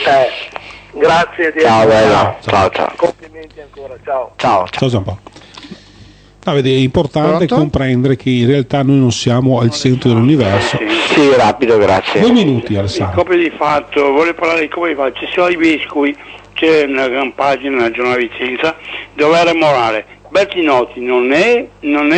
Grazie di ciao, bello. Ciao. Complimenti ancora, ciao. Ciao Giampaolo. È importante comprendere che in realtà noi non siamo al centro dell'universo. Sì, rapido, grazie. 2 minuti, Alessandro. Copia di fatto, volevo parlare di copia di fatto. Ci sono i vescovi, c'è una gran pagina nella giornale Vicenza dove era morale. Bertinotti non è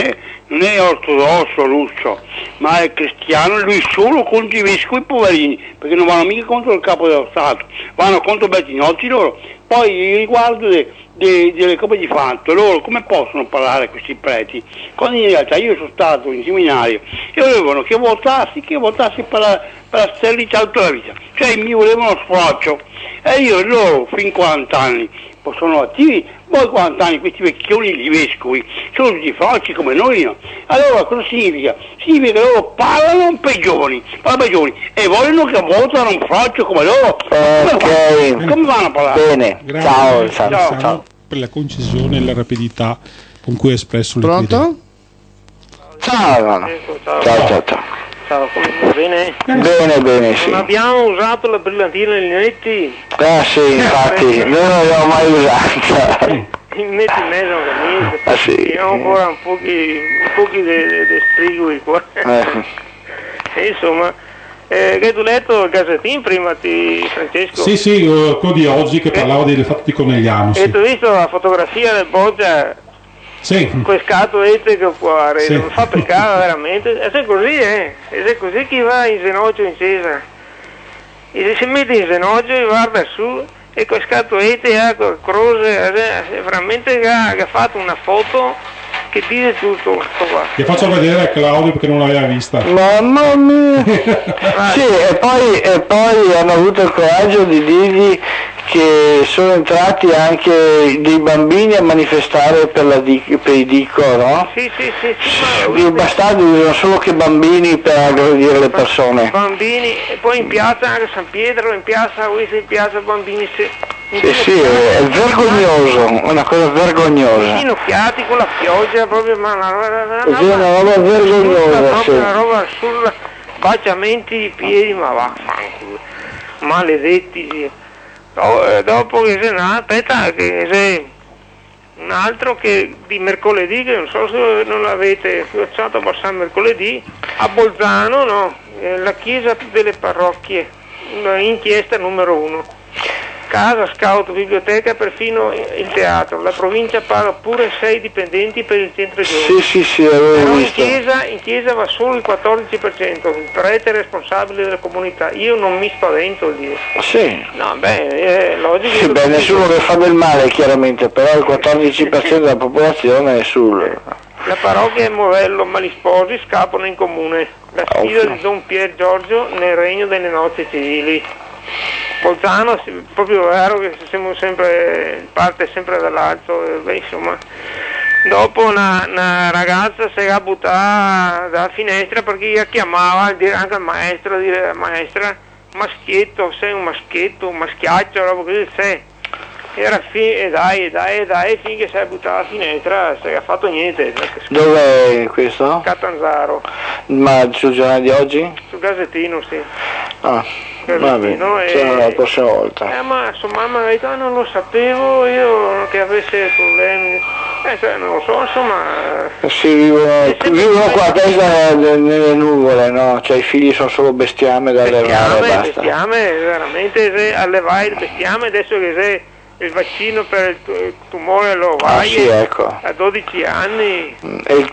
ortodosso russo, ma è cristiano, lui solo contro i vescovi poverini, perché non vanno mica contro il capo dello Stato, vanno contro Bertinotti loro. Poi riguardo delle cose di fatto, loro come possono parlare questi preti? Quando in realtà io sono stato in seminario e volevano che votassi per la sterilità tutta la vita, cioè mi volevano sfroccio, e io loro fin 40 anni sono attivi, poi 40 anni questi vecchioni di vescovi sono tutti frocci come noi, no? Allora cosa significa? Significa che loro parlano per i giovani e vogliono che votano un froccio come loro. Come vanno a parlare? Bene, ciao. Per la concisione e la rapidità con cui ha espresso le Pronto? Ciao. Ciao, come va bene? Bene, sì. Non abbiamo usato la brillantina negli netti? Sì, infatti, noi non l'abbiamo mai usata. In metti in mezzo anche niente, Sì. abbiamo ancora un pochi di strigui qua. E insomma, che tu hai letto il Gazzettin prima, Francesco? Sì, quello di oggi che parlava del fatto di Conegliano. E tu hai visto la fotografia del Boggia? Sì. Quel scatto etico qua, Sì. non fa peccato veramente. E se è così, è così chi va in ginocchio in chiesa. E si mette in ginocchio e guarda su e quel scatto etico, croce, veramente che ha fatto una foto che dice tutto sto qua. Che faccio vedere a Claudio perché non l'aveva vista. Mamma mia! Sì, e poi hanno avuto il coraggio di dirgli che sono entrati anche dei bambini a manifestare per i Dico, no? Sì, I bastardi usano solo che bambini per aggredire le persone. Bambini, e poi in piazza anche San Pietro, in piazza bambini. Sì, è vergognoso, una cosa vergognosa. Inocchiati con la pioggia, proprio, ma una roba vergognosa, proprio una roba assurda, baciamenti di piedi, ma vaffanculo, maledetti. Sì. Dopo che se no, aspetta, che se un altro che di mercoledì, che non so se non l'avete lasciato passare mercoledì, a Bolzano, no? La chiesa delle parrocchie, inchiesta numero 1. Casa, scout, biblioteca, perfino il teatro. La provincia paga pure 6 dipendenti per il centro giovani. Sì, avevo Però visto. in chiesa va solo il 14%, il prete è responsabile della comunità. Io non mi spavento di dire. Sì. No, è logico. Sì, nessuno che fa del male chiaramente, però il 14% della popolazione è sul... La parrocchia è Movello, ma gli sposi scappano in comune. La sfida di Don Pier Giorgio nel regno delle nozze civili. Bolzano, proprio vero che siamo sempre parte sempre dall'alto, insomma. Dopo una ragazza si è buttata dalla finestra perché io chiamava anche al maestro, dire maestra, maschietto, sei un maschiaccio, roba così sei. Era dai, finché si è buttata dalla finestra, si è fatto niente. Dov'è questo? Catanzaro. Ma sul giornale di oggi? Sul Gazzettino, sì. Vabbè, la prossima volta. Ma sua mamma ha detto, non lo sapevo io che avesse problemi. Non lo so, insomma. Sì, vivono qua a testa nelle nuvole, no? Cioè i figli sono solo bestiame da allevare e basta. Bestiame, veramente, se allevai il bestiame, adesso che sei il vaccino per il tumore lo vai sì, ecco. a 12 anni. E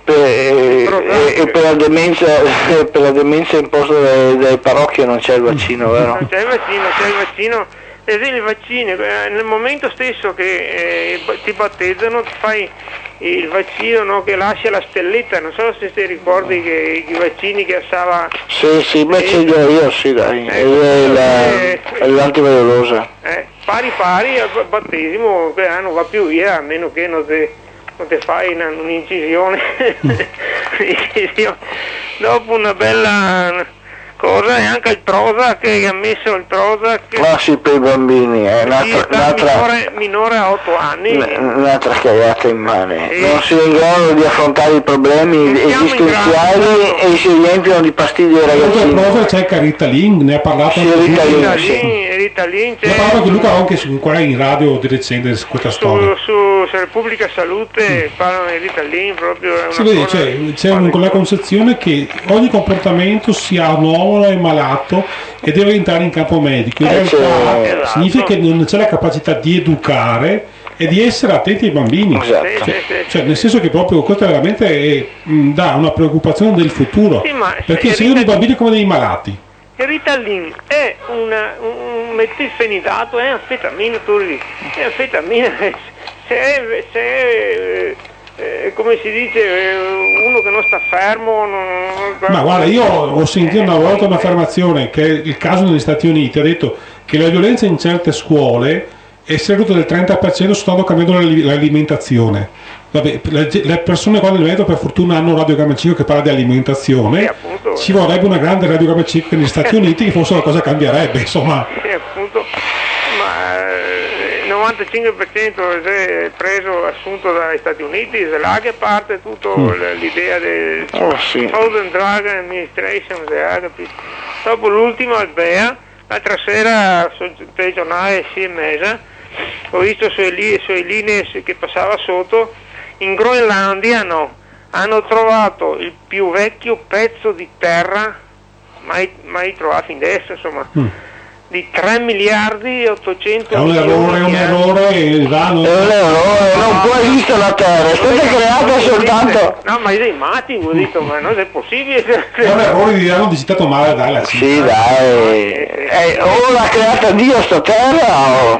per la demenza imposta dalle parrocchie non c'è il vaccino, vero? Non c'è il vaccino. I vaccini, nel momento stesso che ti battezzano ti fai il vaccino, no, che lascia la stelletta, non so se ti ricordi che i vaccini che assava. Sì, beh ce li ho io, sì dai, è l'antivelosa. Pari al battesimo, non va più via, a meno che non ti fai un'incisione. Dopo una bella cosa, e anche il Prozac, che ha messo il Prozac. Ma sì, per i bambini, è minore a 8 anni. Un'altra cagata in mano. Non si è in grado di affrontare i problemi esistenziali e si riempiono di pastiglie ai ragazzini. Cosa c'è Ritalin, ne ha parlato Ritalin, ne ha parlato anche Luca anche qua in radio di recente su questa storia. Su Repubblica Salute parlano di Ritalin proprio. Si vede, c'è la concezione che ogni comportamento sia anomalo e malato e deve entrare in campo medico. In realtà significa che non c'è la capacità di educare è di essere attenti ai bambini. Esatto. Cioè, nel senso che proprio questo veramente dà una preoccupazione del futuro, Sì, ma perché si vedono i bambini come dei malati. Il Ritalin è un metilfenidato, è anfetamina, è anfetamina, se è come si dice, uno che non sta fermo. Ma guarda, io ho sentito una volta un'affermazione che è il caso negli Stati Uniti, ha detto che la violenza in certe scuole è ridotta del 30% soltanto cambiando l'alimentazione. Vabbè, le persone qua nel Veneto per fortuna hanno un radiogramma cieco che parla di alimentazione, appunto, ci vorrebbe una grande radiogramma cieco negli Stati Uniti che forse la cosa cambierebbe, insomma. Sì, appunto, ma il 95% è preso, assunto dagli Stati Uniti, è là che parte tutta l'idea del Food and Drug Administration, dopo l'ultimo al BEA. L'altra sera sul telegiornale CMS ho visto sulle linee che passava sotto, in Groenlandia hanno trovato il più vecchio pezzo di terra mai trovato in destra, insomma, di 3 miliardi e 800 è un milioni. errore, non può esistere la Terra, è stata creata soltanto. No, ma dei matti, ho detto, ma non è possibile. È un errore, hanno digitato male, dai, la Sì, dai. O l'ha creata Dio sta terra o.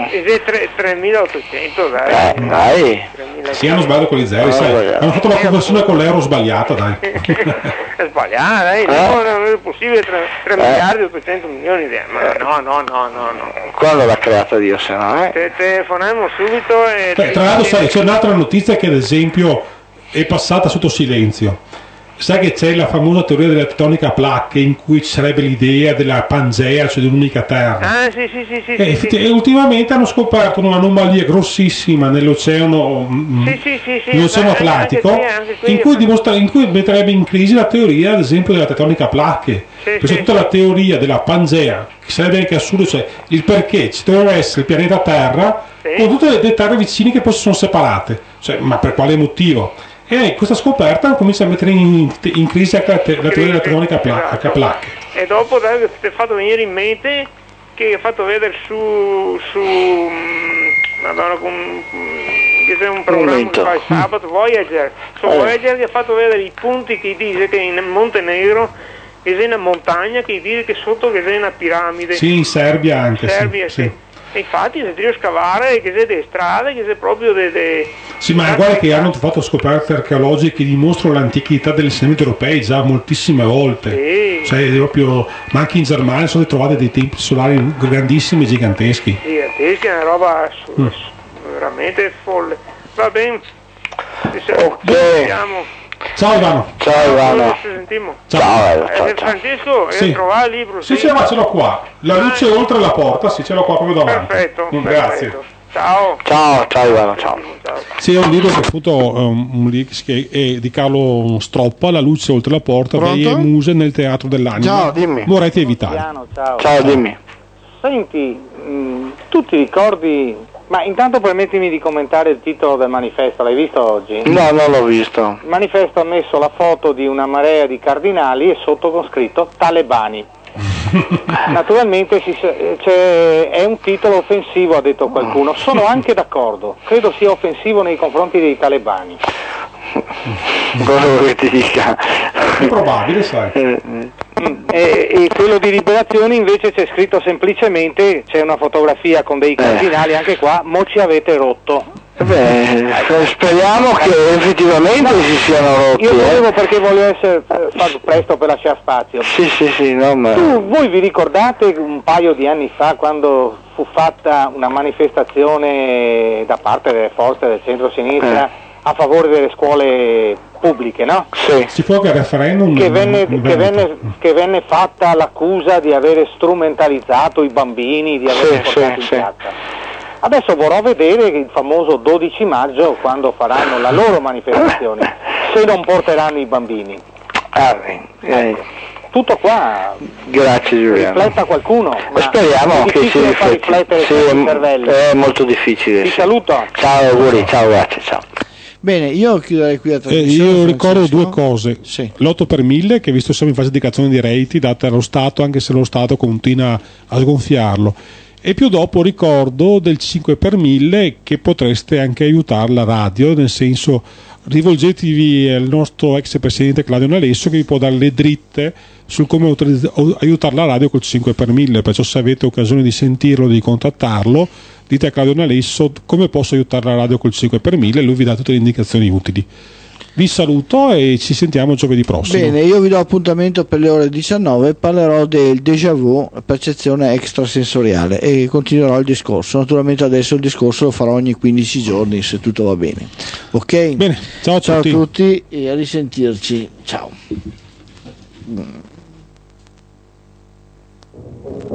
3.800, dai. Dai. Sì, hanno sbagliato con i zeri, sai. Hanno fatto la conversione con l'euro sbagliata, dai. È sbagliata, dai. Non è possibile 3 miliardi e 800 milioni di euro. No. Quando l'ha creata Dio, se no, Telefoniamo subito e. Tra l'altro, sai, c'è un'altra notizia che ad esempio è passata sotto silenzio. Sai che c'è la famosa teoria della tettonica a placche in cui ci sarebbe l'idea della Pangea, cioè dell'unica terra. Ah, sì. E ultimamente hanno scoperto un'anomalia grossissima nell'oceano, nell'oceano Atlantico, in cui metterebbe in crisi la teoria, ad esempio, della tettonica a placche. Perché tutta la teoria della Pangea, che sarebbe anche assurdo, cioè il perché ci dovrebbe essere il pianeta Terra con tutte le terre vicine che poi si sono separate. Cioè, ma per quale motivo? E questa scoperta comincia a mettere in crisi anche la teoria della tettonica a placche. E dopo ti è fatto venire in mente che ha fatto vedere su Madonna, che c'è un programma che fa il sabato, Voyager. Su Voyager gli ha fatto vedere i punti che dice che in Montenegro che c'è una montagna, che dice che sotto che c'è una piramide. Sì, in Serbia anche. Sì. E infatti se devi scavare che c'è delle strade, che c'è proprio Sì, ma guarda che hanno fatto scoperte archeologiche che dimostrano l'antichità degli insediamenti europei già moltissime volte. Sì. Cioè, proprio, ma anche in Germania sono trovate dei templi solari grandissimi e giganteschi. Giganteschi, è una roba veramente folle. Va bene. Ciao Ivano. Ciao. Francesco, trovare il libro? Sì, ma ce l'ho qua. La luce oltre la porta, sì, ce l'ho qua proprio davanti. Perfetto. Grazie. Ciao Ivano, ciao. Sì, è un libro che appunto che è di Carlo Stroppa, La luce oltre la porta, Veie muse nel teatro dell'anima. Ciao, dimmi. Moretti e Vitali. Ciao, dimmi. Senti, tu ti ricordi. Ma intanto permettimi di commentare il titolo del manifesto, l'hai visto oggi? No, non l'ho visto. Il manifesto ha messo la foto di una marea di cardinali e sotto con scritto talebani. Naturalmente è un titolo offensivo, ha detto qualcuno. Sono anche d'accordo, credo sia offensivo nei confronti dei talebani. Cosa vuoi che ti dica? È probabile, sai. E quello di Liberazione invece c'è scritto semplicemente, c'è una fotografia con dei cardinali, anche qua, mo ci avete rotto. Speriamo che effettivamente si siano rotti. Io volevo perché volevo essere fatto presto per lasciare spazio. Sì, no, ma. Voi vi ricordate un paio di anni fa quando fu fatta una manifestazione da parte delle forze del centro-sinistra a favore delle scuole pubbliche, no? Sì. Si può che il referendum che venne fatta l'accusa di avere strumentalizzato i bambini, di averli portati in piazza. Adesso vorrò vedere il famoso 12 maggio quando faranno la loro manifestazione, se non porteranno i bambini. Tutto qua. Grazie Giuliano. Rifletta qualcuno. Speriamo che si rifletta. È molto difficile. Ti saluto. Ciao, auguri, ciao, grazie, ciao. Bene, io chiuderei qui la trasmissione. Io ricordo due cose. Sì. L'8 per 1000, che visto siamo in fase di indicazione di reti date allo Stato, anche se lo Stato continua a sgonfiarlo. E più dopo ricordo del 5 per 1000 che potreste anche aiutare la radio, nel senso, rivolgetevi al nostro ex presidente Claudio Nalesso, che vi può dare le dritte su come aiutare la radio col 5 per 1000, perciò se avete occasione di sentirlo, di contattarlo, dite a Claudio Nalesso come posso aiutare la radio col 5 per 1000 e lui vi dà tutte le indicazioni utili. Vi saluto e ci sentiamo giovedì prossimo. Bene, io vi do appuntamento per le ore 19, parlerò del déjà vu, percezione extrasensoriale, e continuerò il discorso. Naturalmente adesso il discorso lo farò ogni 15 giorni se tutto va bene. Ok? Bene, ciao a tutti e a risentirci. Ciao.